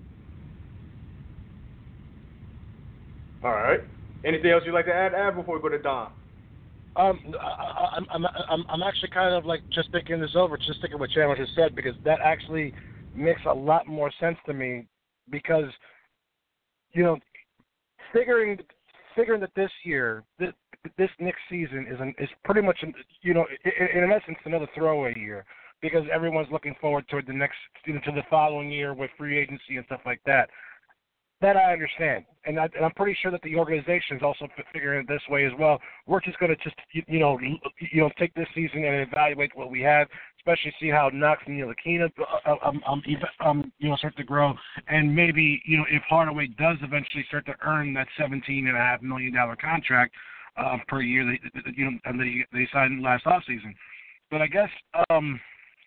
All right. Anything else you'd like to add, Ab, before we go to Don? Um, I, I'm, I'm, I'm, I'm actually kind of like just thinking this over, just thinking what Chandler just said, because that actually makes a lot more sense to me. Because, you know, figuring figuring that this year, this, this next season is an, is pretty much, you know, in, in essence, another throwaway year, because everyone's looking forward toward the next, you know, to the following year with free agency and stuff like that. That I understand, and, I, and I'm pretty sure that the organization is also figuring it this way as well. We're just going to just you know you know take this season and evaluate what we have, especially see how Knox and Ntilikina um, um, um you know start to grow, and maybe you know if Hardaway does eventually start to earn that seventeen and a half million dollar contract uh, per year that you know and they they signed last offseason. But I guess. Um,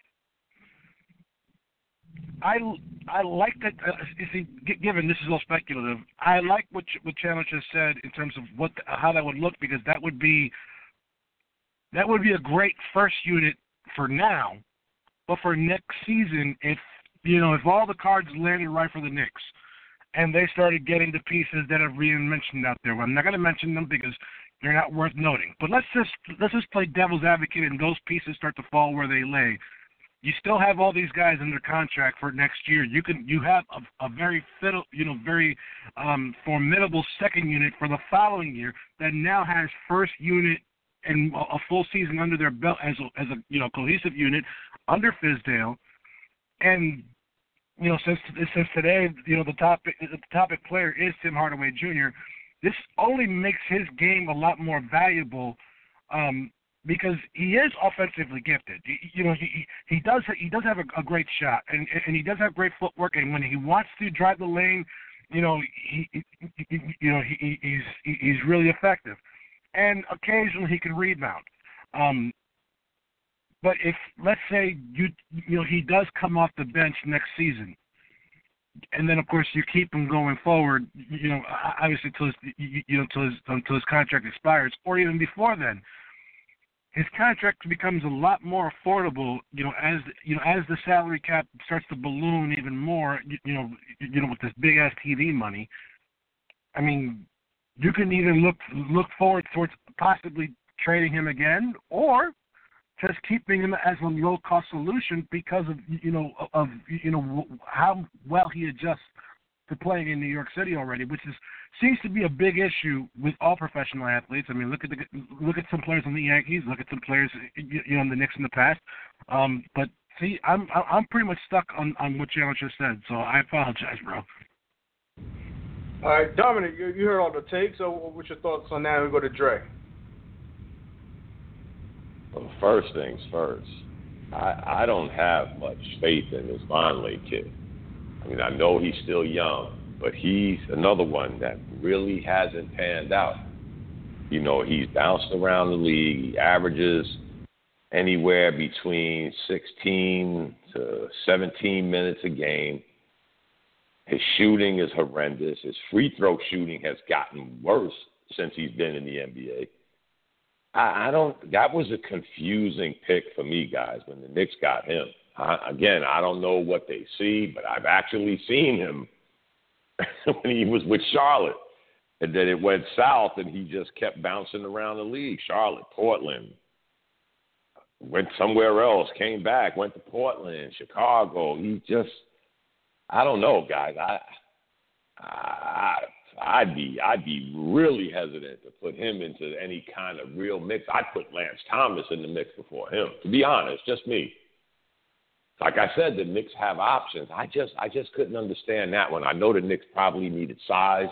I, I like that. Uh, you see, given this is all speculative, I like what what Chandler just said in terms of what the, how that would look, because that would be that would be a great first unit for now, but for next season, if you know if all the cards landed right for the Knicks, and they started getting the pieces that are being mentioned out there. Well, I'm not going to mention them because they're not worth noting. But let's just let's just play devil's advocate, and those pieces start to fall where they lay. You still have all these guys under contract for next year. You can you have a, a very fiddle, you know very um, formidable second unit for the following year that now has first unit and a full season under their belt as a, as a you know cohesive unit under Fizdale, and you know, since since today, you know, the topic the topic player is Tim Hardaway Junior This only makes his game a lot more valuable, um, because he is offensively gifted. You, you know, he he does he does have a, a great shot, and and he does have great footwork. And when he wants to drive the lane, you know, he, he, he you know he, he's he's really effective, and occasionally he can rebound. Um, but if let's say you you know he does come off the bench next season, and then of course you keep him going forward, you know, obviously until his you know until his until his contract expires, or even before then, his contract becomes a lot more affordable. You know, as you know as the salary cap starts to balloon even more. You, you know, you know with this big ass T V money. I mean, you can either look look forward towards possibly trading him again, or just keeping him as a low-cost solution because of you know of you know how well he adjusts to playing in New York City already, which is seems to be a big issue with all professional athletes. I mean, look at the look at some players on the Yankees, look at some players you know in the Knicks in the past. Um, but see, I'm I'm pretty much stuck on, on what Jalen just said, so I apologize, bro. All right, Dominic, you, you heard all the takes. So, what's your thoughts on that? We go to Dre. Well, first things first, I, I don't have much faith in this Vonleh kid. I mean, I know he's still young, but he's another one that really hasn't panned out. You know, he's bounced around the league. He averages anywhere between sixteen to seventeen minutes a game. His shooting is horrendous. His free throw shooting has gotten worse since he's been in the N B A. I, I don't. That was a confusing pick for me, guys, when the Knicks got him. I, again, I don't know what they see, but I've actually seen him when he was with Charlotte, and then it went south, and he just kept bouncing around the league. Charlotte, Portland, went somewhere else, came back, went to Portland, Chicago. He just, I don't know, guys. I, I I'd be I'd be really hesitant to put him into any kind of real mix. I'd put Lance Thomas in the mix before him, to be honest, just me. Like I said, the Knicks have options. I just I just couldn't understand that one. I know the Knicks probably needed size,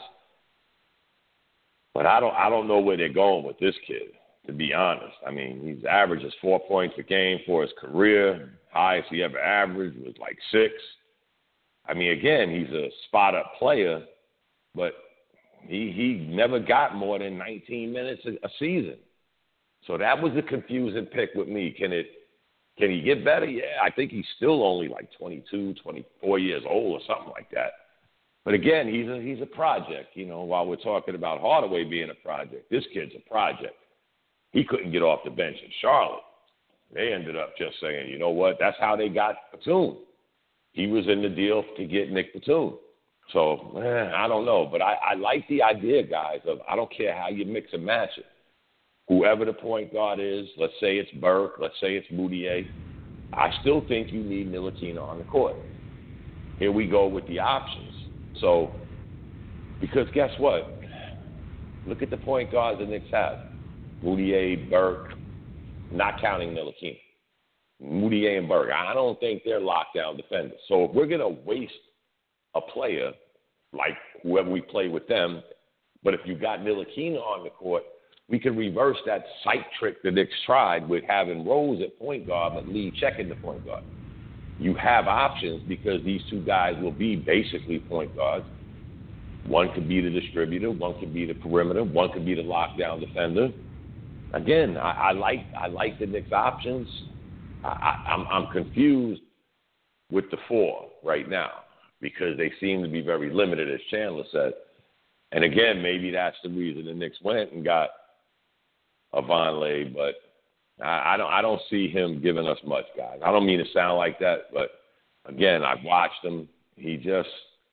but I don't I don't know where they're going with this kid, to be honest. I mean, he's averages four points a game for his career. Highest he ever averaged was like six. I mean, again, he's a spot-up player, but He he never got more than nineteen minutes a, a season. So that was a confusing pick with me. Can it can he get better? Yeah, I think he's still only like twenty-two, twenty-four years old or something like that. But again, he's a he's a project. You know, while we're talking about Hardaway being a project, this kid's a project. He couldn't get off the bench in Charlotte. They ended up just saying, you know what, that's how they got Batum. He was in the deal to get Nick Batum. So, man, I don't know. But I, I like the idea, guys, of I don't care how you mix and match it. Whoever the point guard is, let's say it's Burke, let's say it's Moutier, I still think you need Ntilikina on the court. Here we go with the options. So, because guess what? Look at the point guards the Knicks have. Moutier, Burke, not counting Ntilikina. Moutier and Burke. I don't think they're lockdown defenders. So if we're going to waste a player like whoever we play with them, but if you got Ntilikina on the court, we can reverse that sight trick the Knicks tried with having Rose at point guard but Lee checking the point guard. You have options because these two guys will be basically point guards. One could be the distributor, one could be the perimeter, one could be the lockdown defender. Again, I, I like I like the Knicks' options. I, I, I'm, I'm confused with the four right now because they seem to be very limited, as Chandler said. And again, maybe that's the reason the Knicks went and got a Vonleh, but I, I don't I don't see him giving us much, guys. I don't mean to sound like that, but again, I've watched him. He just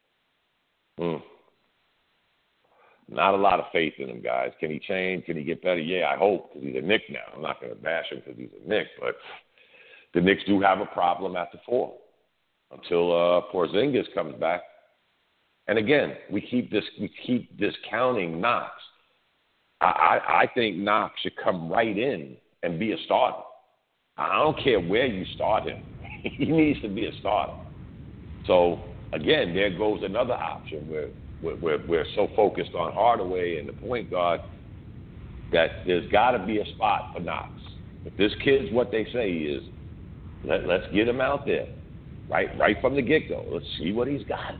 mm, not a lot of faith in him, guys. Can he change? Can he get better? Yeah, I hope, because he's a Knick now. I'm not going to bash him because he's a Knick, but the Knicks do have a problem at the four until uh, Porzingis comes back. And again, we keep this we keep discounting Knox. I, I, I think Knox should come right in and be a starter. I don't care where you start him. He needs to be a starter. So, again, there goes another option where we're, we're, we're so focused on Hardaway and the point guard that there's got to be a spot for Knox. If this kid's what they say he is, let, let's get him out there, right, right from the get-go. Let's see what he's got.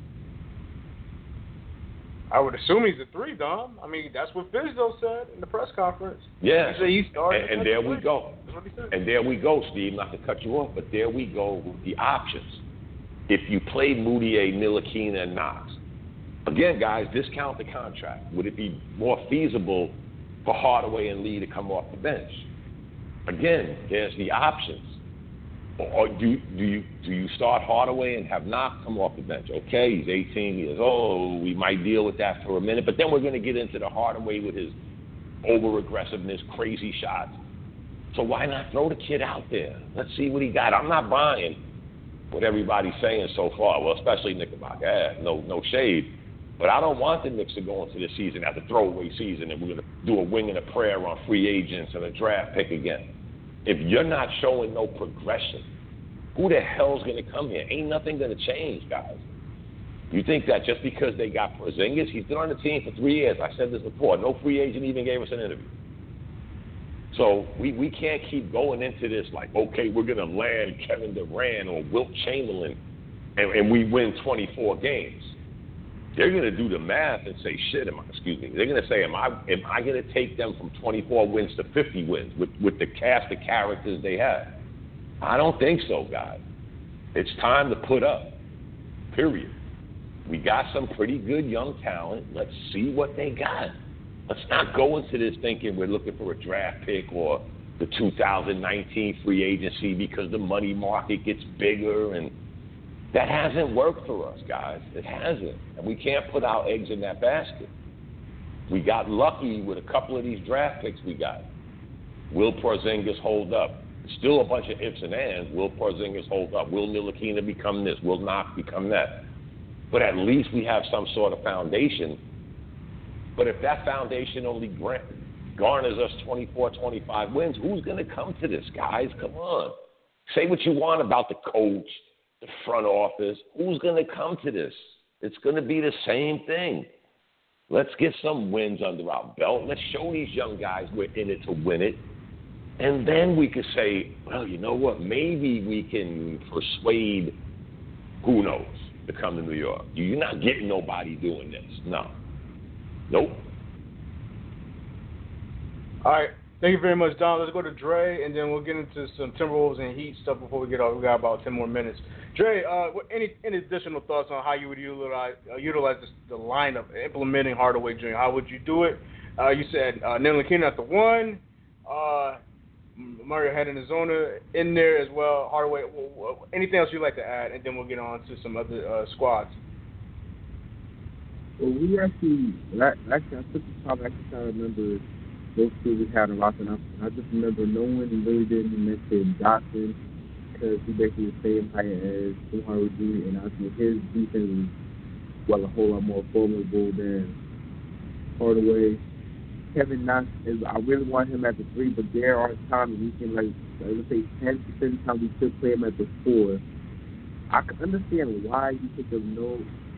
I would assume he's a three, Dom. I mean, that's what Fizdale said in the press conference. Yeah. He said he started. And, and there we go. That's what he said. And there we go, Steve. Not to cut you off, but there we go with the options. If you play Moutier, Ntilikina, and Knox, again, guys, discount the contract. Would it be more feasible for Hardaway and Lee to come off the bench? Again, there's the options. Or do, do you do you start Hardaway and have Knox come off the bench? Okay, he's eighteen years old. We might deal with that for a minute, but then we're going to get into the Hardaway with his over-aggressiveness, crazy shots. So why not throw the kid out there? Let's see what he got. I'm not buying what everybody's saying so far, well, especially Knickerbocker. Eh, no, no shade. But I don't want the Knicks to go into this season as a throwaway season and we're going to do a wing and a prayer on free agents and a draft pick again. If you're not showing no progression, who the hell's going to come here? Ain't nothing going to change, guys. You think that just because they got Porzingis, he's been on the team for three years. I said this before. No free agent even gave us an interview. So we, we can't keep going into this like, okay, we're going to land Kevin Durant or Wilt Chamberlain and, and we win twenty-four games. They're going to do the math and say, shit, am I, excuse me, they're going to say, am I am I going to take them from twenty-four wins to fifty wins with, with the cast of characters they have? I don't think so, guys. It's time to put up, period. We got some pretty good young talent. Let's see what they got. Let's not go into this thinking we're looking for a draft pick or the two thousand nineteen free agency because the money market gets bigger, and that hasn't worked for us, guys. It hasn't, and we can't put our eggs in that basket. We got lucky with a couple of these draft picks we got. Will Porzingis hold up? Still a bunch of ifs and ands. Will Porzingis hold up? Will Ntilikina become this? Will Knox become that? But at least we have some sort of foundation. But if that foundation only grant, garners us twenty-four, twenty-five wins, who's going to come to this, guys? Come on. Say what you want about the coach, the front office. Who's going to come to this? It's going to be the same thing. Let's get some wins under our belt. Let's show these young guys we're in it to win it. And then we could say, well, you know what? Maybe we can persuade, who knows, to come to New York. You're not getting nobody doing this. No. Nope. All right. Thank you very much, Don. Let's go to Dre, and then we'll get into some Timberwolves and Heat stuff before we get off. We got about ten more minutes. Dre, uh, any any additional thoughts on how you would utilize uh, utilize this, the lineup, implementing Hardaway Junior? How would you do it? Uh, you said uh, Ntilikina at the one, uh, Mario Hezonja in there as well. Hardaway. Anything else you'd like to add, and then we'll get on to some other uh, squads. Well, we actually, actually, I took the top. I actually trying to remember those two we had a lot, and I, I just remember no one really didn't mention Dotson because he basically the same height as Tim Hardaway Junior, and I think his defense was well a whole lot more formidable than Hardaway. Kevin Knox is, I really want him at the three, but there are times we can, like, let's say ten percent of the time we could play him at the four. I can understand why you took a no.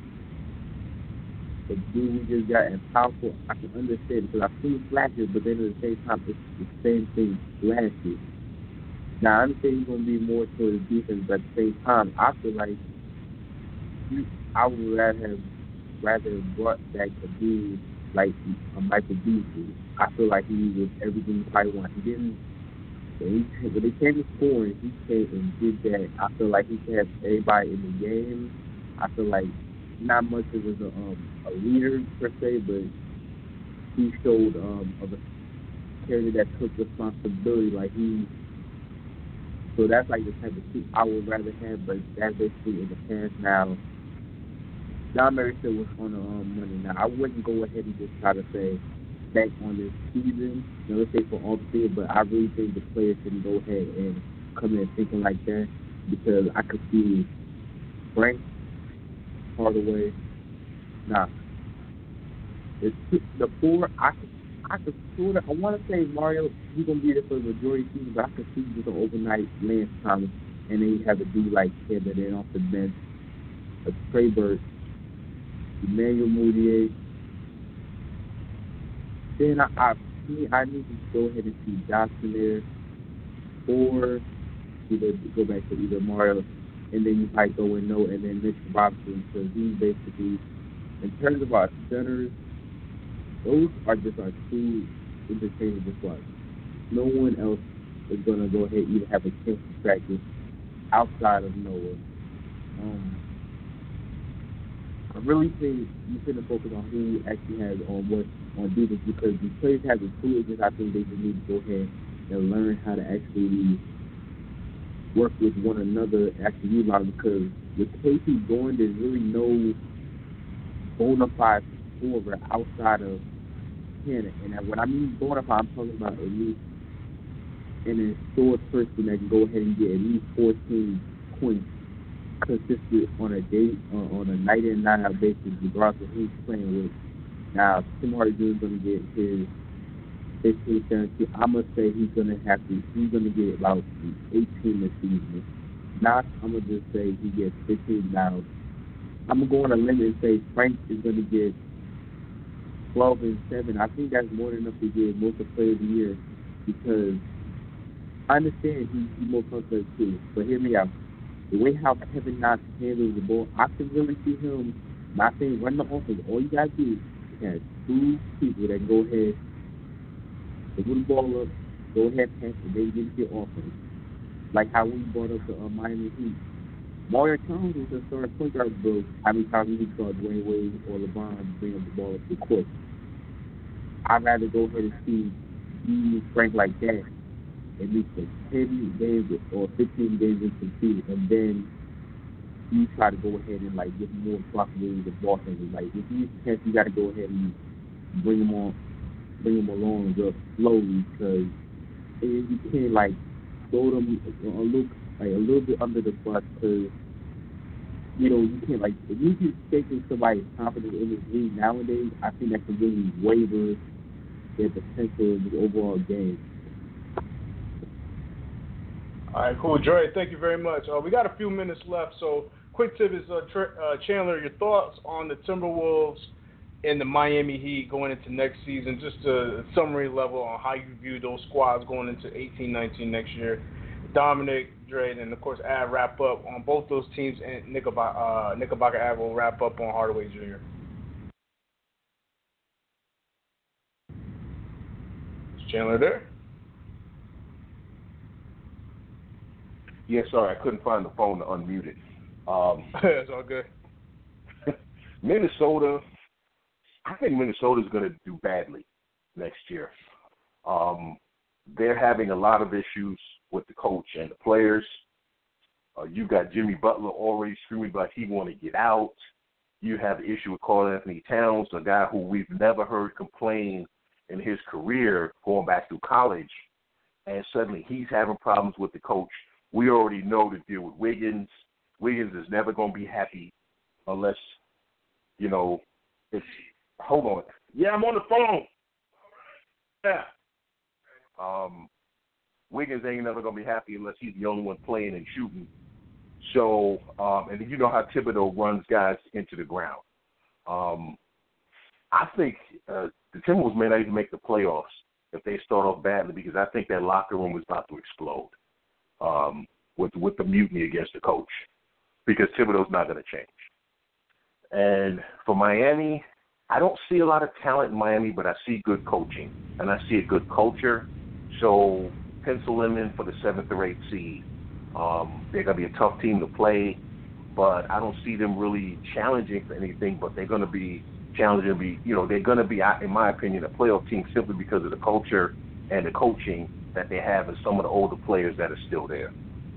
The dude we just got and powerful, I can understand because I've seen flashes, but then at the same time, it's the same thing flashes. Now, I understand he's going to be more toward the defense, but at the same time, I feel like you, I would rather have rather have brought back a dude like a Michael Beasley. I feel like he was everything he probably wanted. He didn't, when, he, when they came to scoring, he came and did that. I feel like he could have everybody in the game. I feel like not much of a, um, a leader per se, but he showed um, of a character that took responsibility. Like he, so that's like the type of team I would rather have. But that's basically in the past now. John Mary still was on the um, money. Now I wouldn't go ahead and just try to say back on this season. You know, let's say for all the field, but I really think the players shouldn't go ahead and come in thinking like that because I could see Frank Hardaway. Nah. It's the four. I could, I could sort of. I want to say Mario. He's gonna be there for the majority of the season, but I could see just an overnight Lance Thomas, and then you have a dude like Kevin in off the bench. a Trey Burke, Emmanuel Mudiay. Then I, I, I need to go ahead and see Johnson there, or either go back to either Mario, and then you might go and no, and then Mitch Robinson, because he's basically, in terms of our centers, those are just our two interchangeable spots. No one else is going to go ahead and either have a chance to practice outside of Noah. Um, I really think you shouldn't focus on who actually has on what on defense, because the players have the tools. I think they just need to go ahead and learn how to actually work with one another, actually utilize, because with K C going, there's really no bona fide scorer outside of Hannah. And when I mean bona fide, I'm talking about at least an installed person that can go ahead and get at least fourteen points consistent on a day, uh, on a night in, night out basis, regardless of who he's playing with. Now, Tim Hardaway Junior is going to get his fifteen, seventeen. I'm going to say he's going to have to, he's going to get about eighteen this season. Not, I'm going to just say he gets fifteen now. I'm going to go on a limb and say Frank is going to get twelve and seven. I think that's more than enough to get most of the player of the year, because I understand he's, he's more comfortable too, but hear me out. The way how Kevin Knox handles the ball, I can really see him not saying run the offense. All you got to do is have two people that can go ahead, they move the ball up, go ahead, pass, and then get your offense. Like how we brought up the uh, Miami Heat. Mario Jones was the starting point guard, bro. How many times we saw Dwayne Wade or LeBron bring up the ball up the court? I'd rather go ahead and see you Frank like that, at least for ten games or fifteen games into the season, and then you try to go ahead and like get more responsibility to the offense. Like if you chance, you got to go ahead and bring them on, bring them along just slowly, because you can't like throw them a little like a little bit under the bus, because you know you can't like if you keep taking somebody's confidence in this league nowadays, I think that can really waver their potential in the overall game. All right, cool. Dre, thank you very much. Uh, we got a few minutes left, so quick tip is, uh, Tr- uh, Chandler, your thoughts on the Timberwolves and the Miami Heat going into next season, just a summary level on how you view those squads going into eighteen nineteen next year. Dominic, Dre, and, of course, Ad wrap up on both those teams, and Knickerbocker, uh, Knickerbocker Ad will wrap up on Hardaway Junior Is Chandler there? Yeah, sorry, I couldn't find the phone to unmute it. Um, It's all good. Minnesota, I think Minnesota's going to do badly next year. Um, they're having a lot of issues with the coach and the players. Uh, you got Jimmy Butler already screaming about he want to get out. You have the issue with Karl-Anthony Towns, a guy who we've never heard complain in his career going back through college, and suddenly he's having problems with the coach. We already know to deal with Wiggins. Wiggins is never going to be happy unless, you know, it's – hold on. Yeah, I'm on the phone. Yeah. Um, Wiggins ain't never going to be happy unless he's the only one playing and shooting. So, um, and you know how Thibodeau runs guys into the ground. Um, I think uh, the Timberwolves may not even make the playoffs if they start off badly, because I think that locker room is about to explode. Um, with with the mutiny against the coach, because Thibodeau's not going to change. And for Miami, I don't see a lot of talent in Miami, but I see good coaching, and I see a good culture. So pencil them in for the seventh or eighth seed. Um, they're going to be a tough team to play, but I don't see them really challenging for anything, but they're going to be challenging to be, you know, they're going to be, in my opinion, a playoff team simply because of the culture and the coaching that they have and some of the older players that are still there.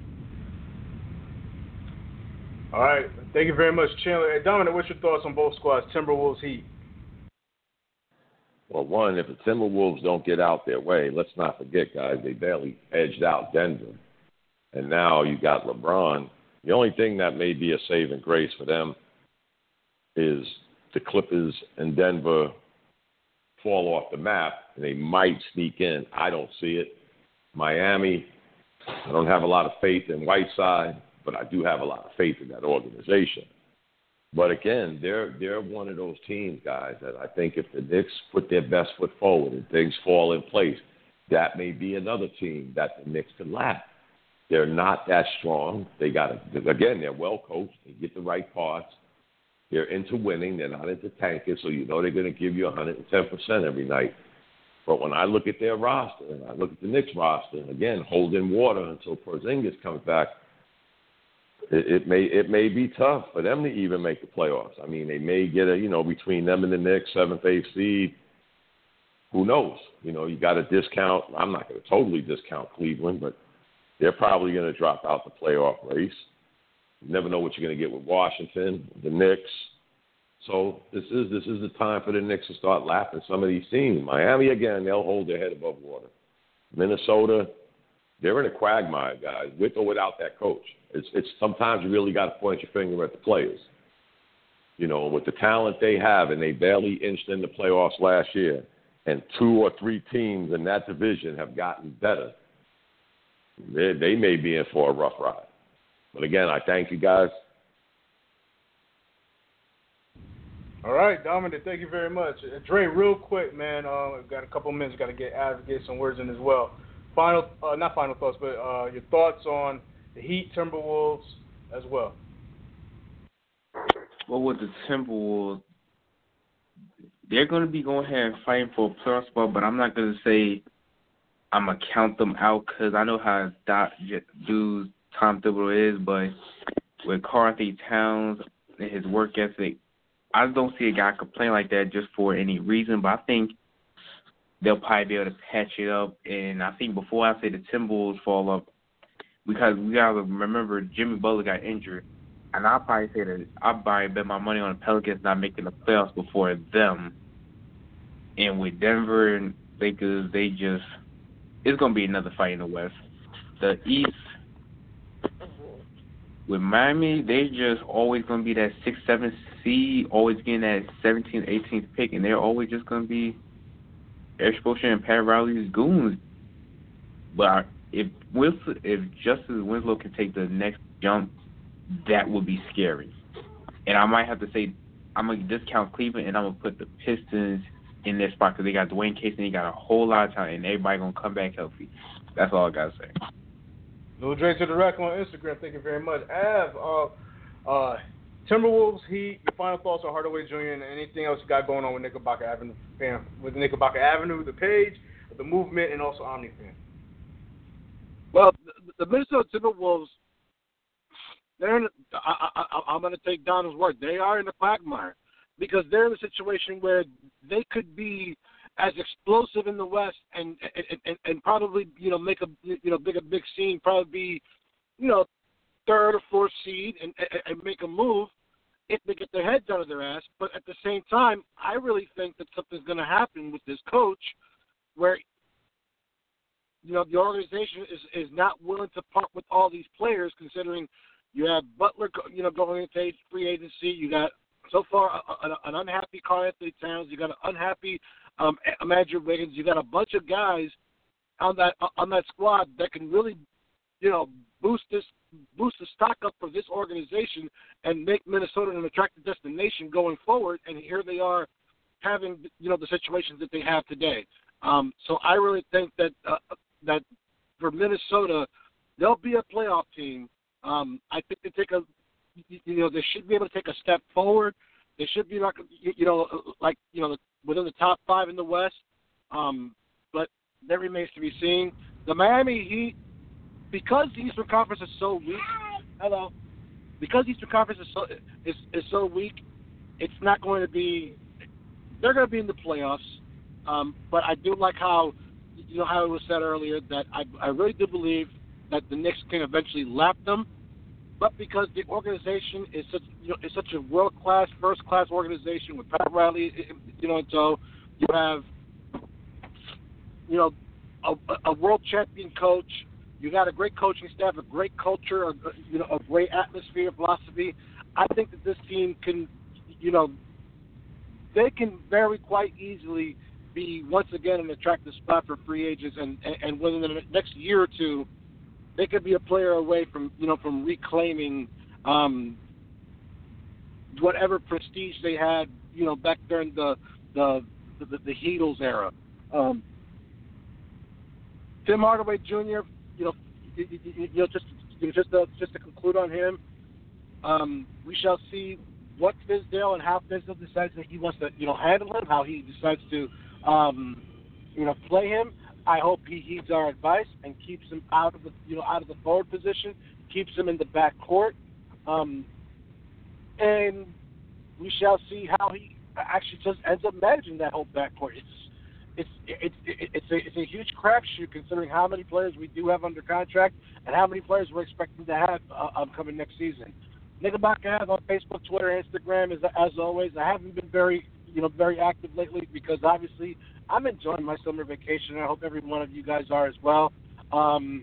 All right. Thank you very much, Chandler. Hey, Dominic, what's your thoughts on both squads, Timberwolves, Heat? Well, one, if the Timberwolves don't get out their way, let's not forget, guys, they barely edged out Denver. And now you got LeBron. The only thing that may be a saving grace for them is the Clippers and Denver fall off the map, and they might sneak in. I don't see it. Miami, I don't have a lot of faith in Whiteside, but I do have a lot of faith in that organization. But again, they're they're one of those teams, guys, that I think if the Knicks put their best foot forward and things fall in place, that may be another team that the Knicks could lap. They're not that strong. They got to, again, they're well coached. They get the right parts. They're into winning. They're not into tanking, so you know they're going to give you one hundred ten percent every night. But when I look at their roster and I look at the Knicks roster, again, holding water until Porzingis comes back, it, it may it may be tough for them to even make the playoffs. I mean, they may get a, you know, between them and the Knicks, seventh, eighth seed. Who knows? You know, you got to discount. I'm not going to totally discount Cleveland, but they're probably going to drop out the playoff race. You never know what you're going to get with Washington, the Knicks. So this is this is the time for the Knicks to start lapping some of these teams. Miami, again, they'll hold their head above water. Minnesota, they're in a quagmire, guys, with or without that coach. It's it's sometimes you really got to point your finger at the players. You know, with the talent they have, and they barely inched in the playoffs last year, and two or three teams in that division have gotten better. They, they may be in for a rough ride. But again, I thank you guys. All right, Dominic, thank you very much. Uh, Dre, real quick, man, uh, we've got a couple minutes, got to get Av, get some words in as well. Final, uh, not final thoughts, but uh, your thoughts on the Heat, Timberwolves as well. Well, with the Timberwolves, they're going to be going ahead and fighting for a playoff spot, but I'm not going to say I'm going to count them out because I know how that dude Tom Thibodeau is, but with Karl-Anthony Towns and his work ethic, I don't see a guy complain like that just for any reason, but I think they'll probably be able to patch it up. And I think before I say the Timberwolves fall up, because we got to remember Jimmy Butler got injured, and I'll probably say that I'll probably bet my money on the Pelicans not making the playoffs before them. And with Denver and Lakers, they just – it's going to be another fight in the West. The East – with Miami, they just always going to be that six, seven seed, always getting that seventeenth, eighteenth pick, and they're always just going to be Eric Spoelstra and Pat Riley's goons. But if Winslow, if Justice Winslow can take the next jump, that would be scary. And I might have to say, I'm going to discount Cleveland, and I'm going to put the Pistons in their spot because they got Dwayne Casey, and they got a whole lot of time, and everybody going to come back healthy. That's all I got to say. Lil Dre to the Rack on Instagram. Thank you very much. Av, uh, uh, Timberwolves, Heat, your final thoughts on Hardaway Junior and anything else you got going on with Knickerbocker Avenue, fam, with Knickerbocker Avenue, the page, the movement, and also OmniFan. Well, the, the Minnesota Timberwolves, they're in, I, I, I'm going to take Donald's word. They are in a quagmire because they're in a situation where they could be as explosive in the West and and, and and probably, you know, make a, you know, big a big scene, probably be, you know, third or fourth seed and, and, and make a move if they get their heads out of their ass. But at the same time, I really think that something's going to happen with this coach where, you know, the organization is, is not willing to part with all these players, considering you have Butler, you know, going into free agency. You got, so far, a, a, an unhappy Karl-Anthony Towns. You got an unhappy um, Andrew Wiggins. You got a bunch of guys on that on that squad that can really, you know, boost this boost the stock up for this organization and make Minnesota an attractive destination going forward. And here they are, having, you know, the situations that they have today. Um, so I really think that uh, that for Minnesota, they'll be a playoff team. Um, I think they take a, you know, they should be able to take a step forward. They should be like, you know, like, you know, within the top five in the West. Um, but that remains to be seen. The Miami Heat, because the Eastern Conference is so weak. Hello. Because the Eastern Conference is so is, is so weak, it's not going to be. They're going to be in the playoffs. Um, but I do like how, you know, how it was said earlier that I I really do believe that the Knicks can eventually lap them. But because the organization is such, you know, is such a world class, first class organization with Pat Riley, you know, so you have, you know, a, a world champion coach. You got a great coaching staff, a great culture, a, you know, a great atmosphere, philosophy. I think that this team can, you know, they can very quite easily be once again an attractive spot for free agents, and and, and within the next year or two, they could be a player away from, you know, from reclaiming, um, whatever prestige they had, you know, back during the the the, the Heatles era. Um, Tim Hardaway Junior, you know, you, you, you know, just you know, just to, just to conclude on him, um, we shall see what Fizdale and how Fizdale decides that he wants to, you know, handle him, how he decides to, um, you know, play him. I hope he heeds our advice and keeps him out of the, you know, out of the forward position, keeps him in the back court, um, and we shall see how he actually just ends up managing that whole back court. It's it's it's it's a, it's a huge crapshoot considering how many players we do have under contract and how many players we're expecting to have uh, um, coming next season. Knickerbocker has on Facebook, Twitter, Instagram. As as always, I haven't been very you know very active lately because obviously I'm enjoying my summer vacation, and I hope every one of you guys are as well. Um,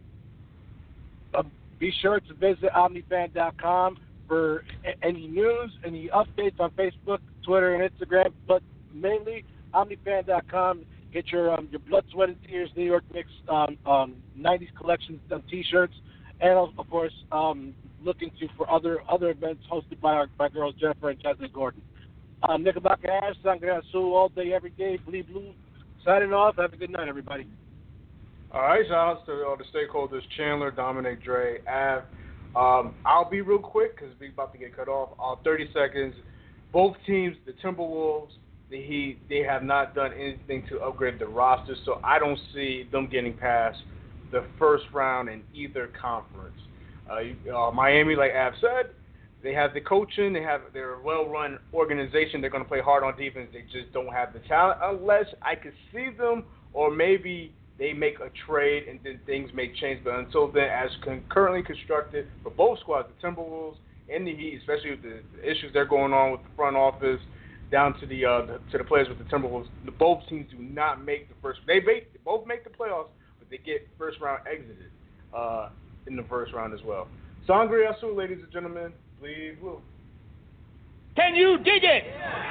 uh, be sure to visit omnifan dot com for a- any news, any updates on Facebook, Twitter, and Instagram, but mainly omnifan dot com. Get your um, your blood, sweat, and tears New York Knicks um, um, nineties collections of T-shirts, and of course um, looking to for other other events hosted by our by girls Jennifer and Jasmine Gordon. Um, Knickerbocker Ash, Sangre Azul, all day, every day, Bleed Blue. Signing off. Have a good night, everybody. All right, shout outs to all the stakeholders, Chandler, Dominic, Dre, Av. Um, I'll be real quick because we're about to get cut off. Uh, thirty seconds. Both teams, the Timberwolves, the Heat, they have not done anything to upgrade the roster, so I don't see them getting past the first round in either conference. Uh, uh, Miami, like Av said, they have the coaching, they have their well-run organization. They're going to play hard on defense. They just don't have the talent unless I could see them or maybe they make a trade and then things may change. But until then, as con- currently constructed for both squads, the Timberwolves and the Heat, especially with the, the issues that are going on with the front office down to the, uh, the to the players with the Timberwolves, the both teams do not make the first. They, make, they both make the playoffs, but they get first round exited uh, in the first round as well. Sangre Azul, ladies and gentlemen. Bleed Blue. Can you dig it?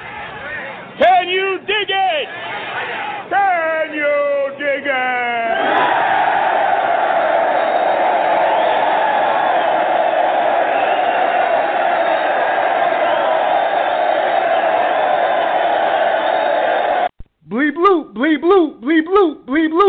Can you dig it? Can you dig it? Bleed Blue, Bleed Blue, Bleed Blue, Bleed Blue.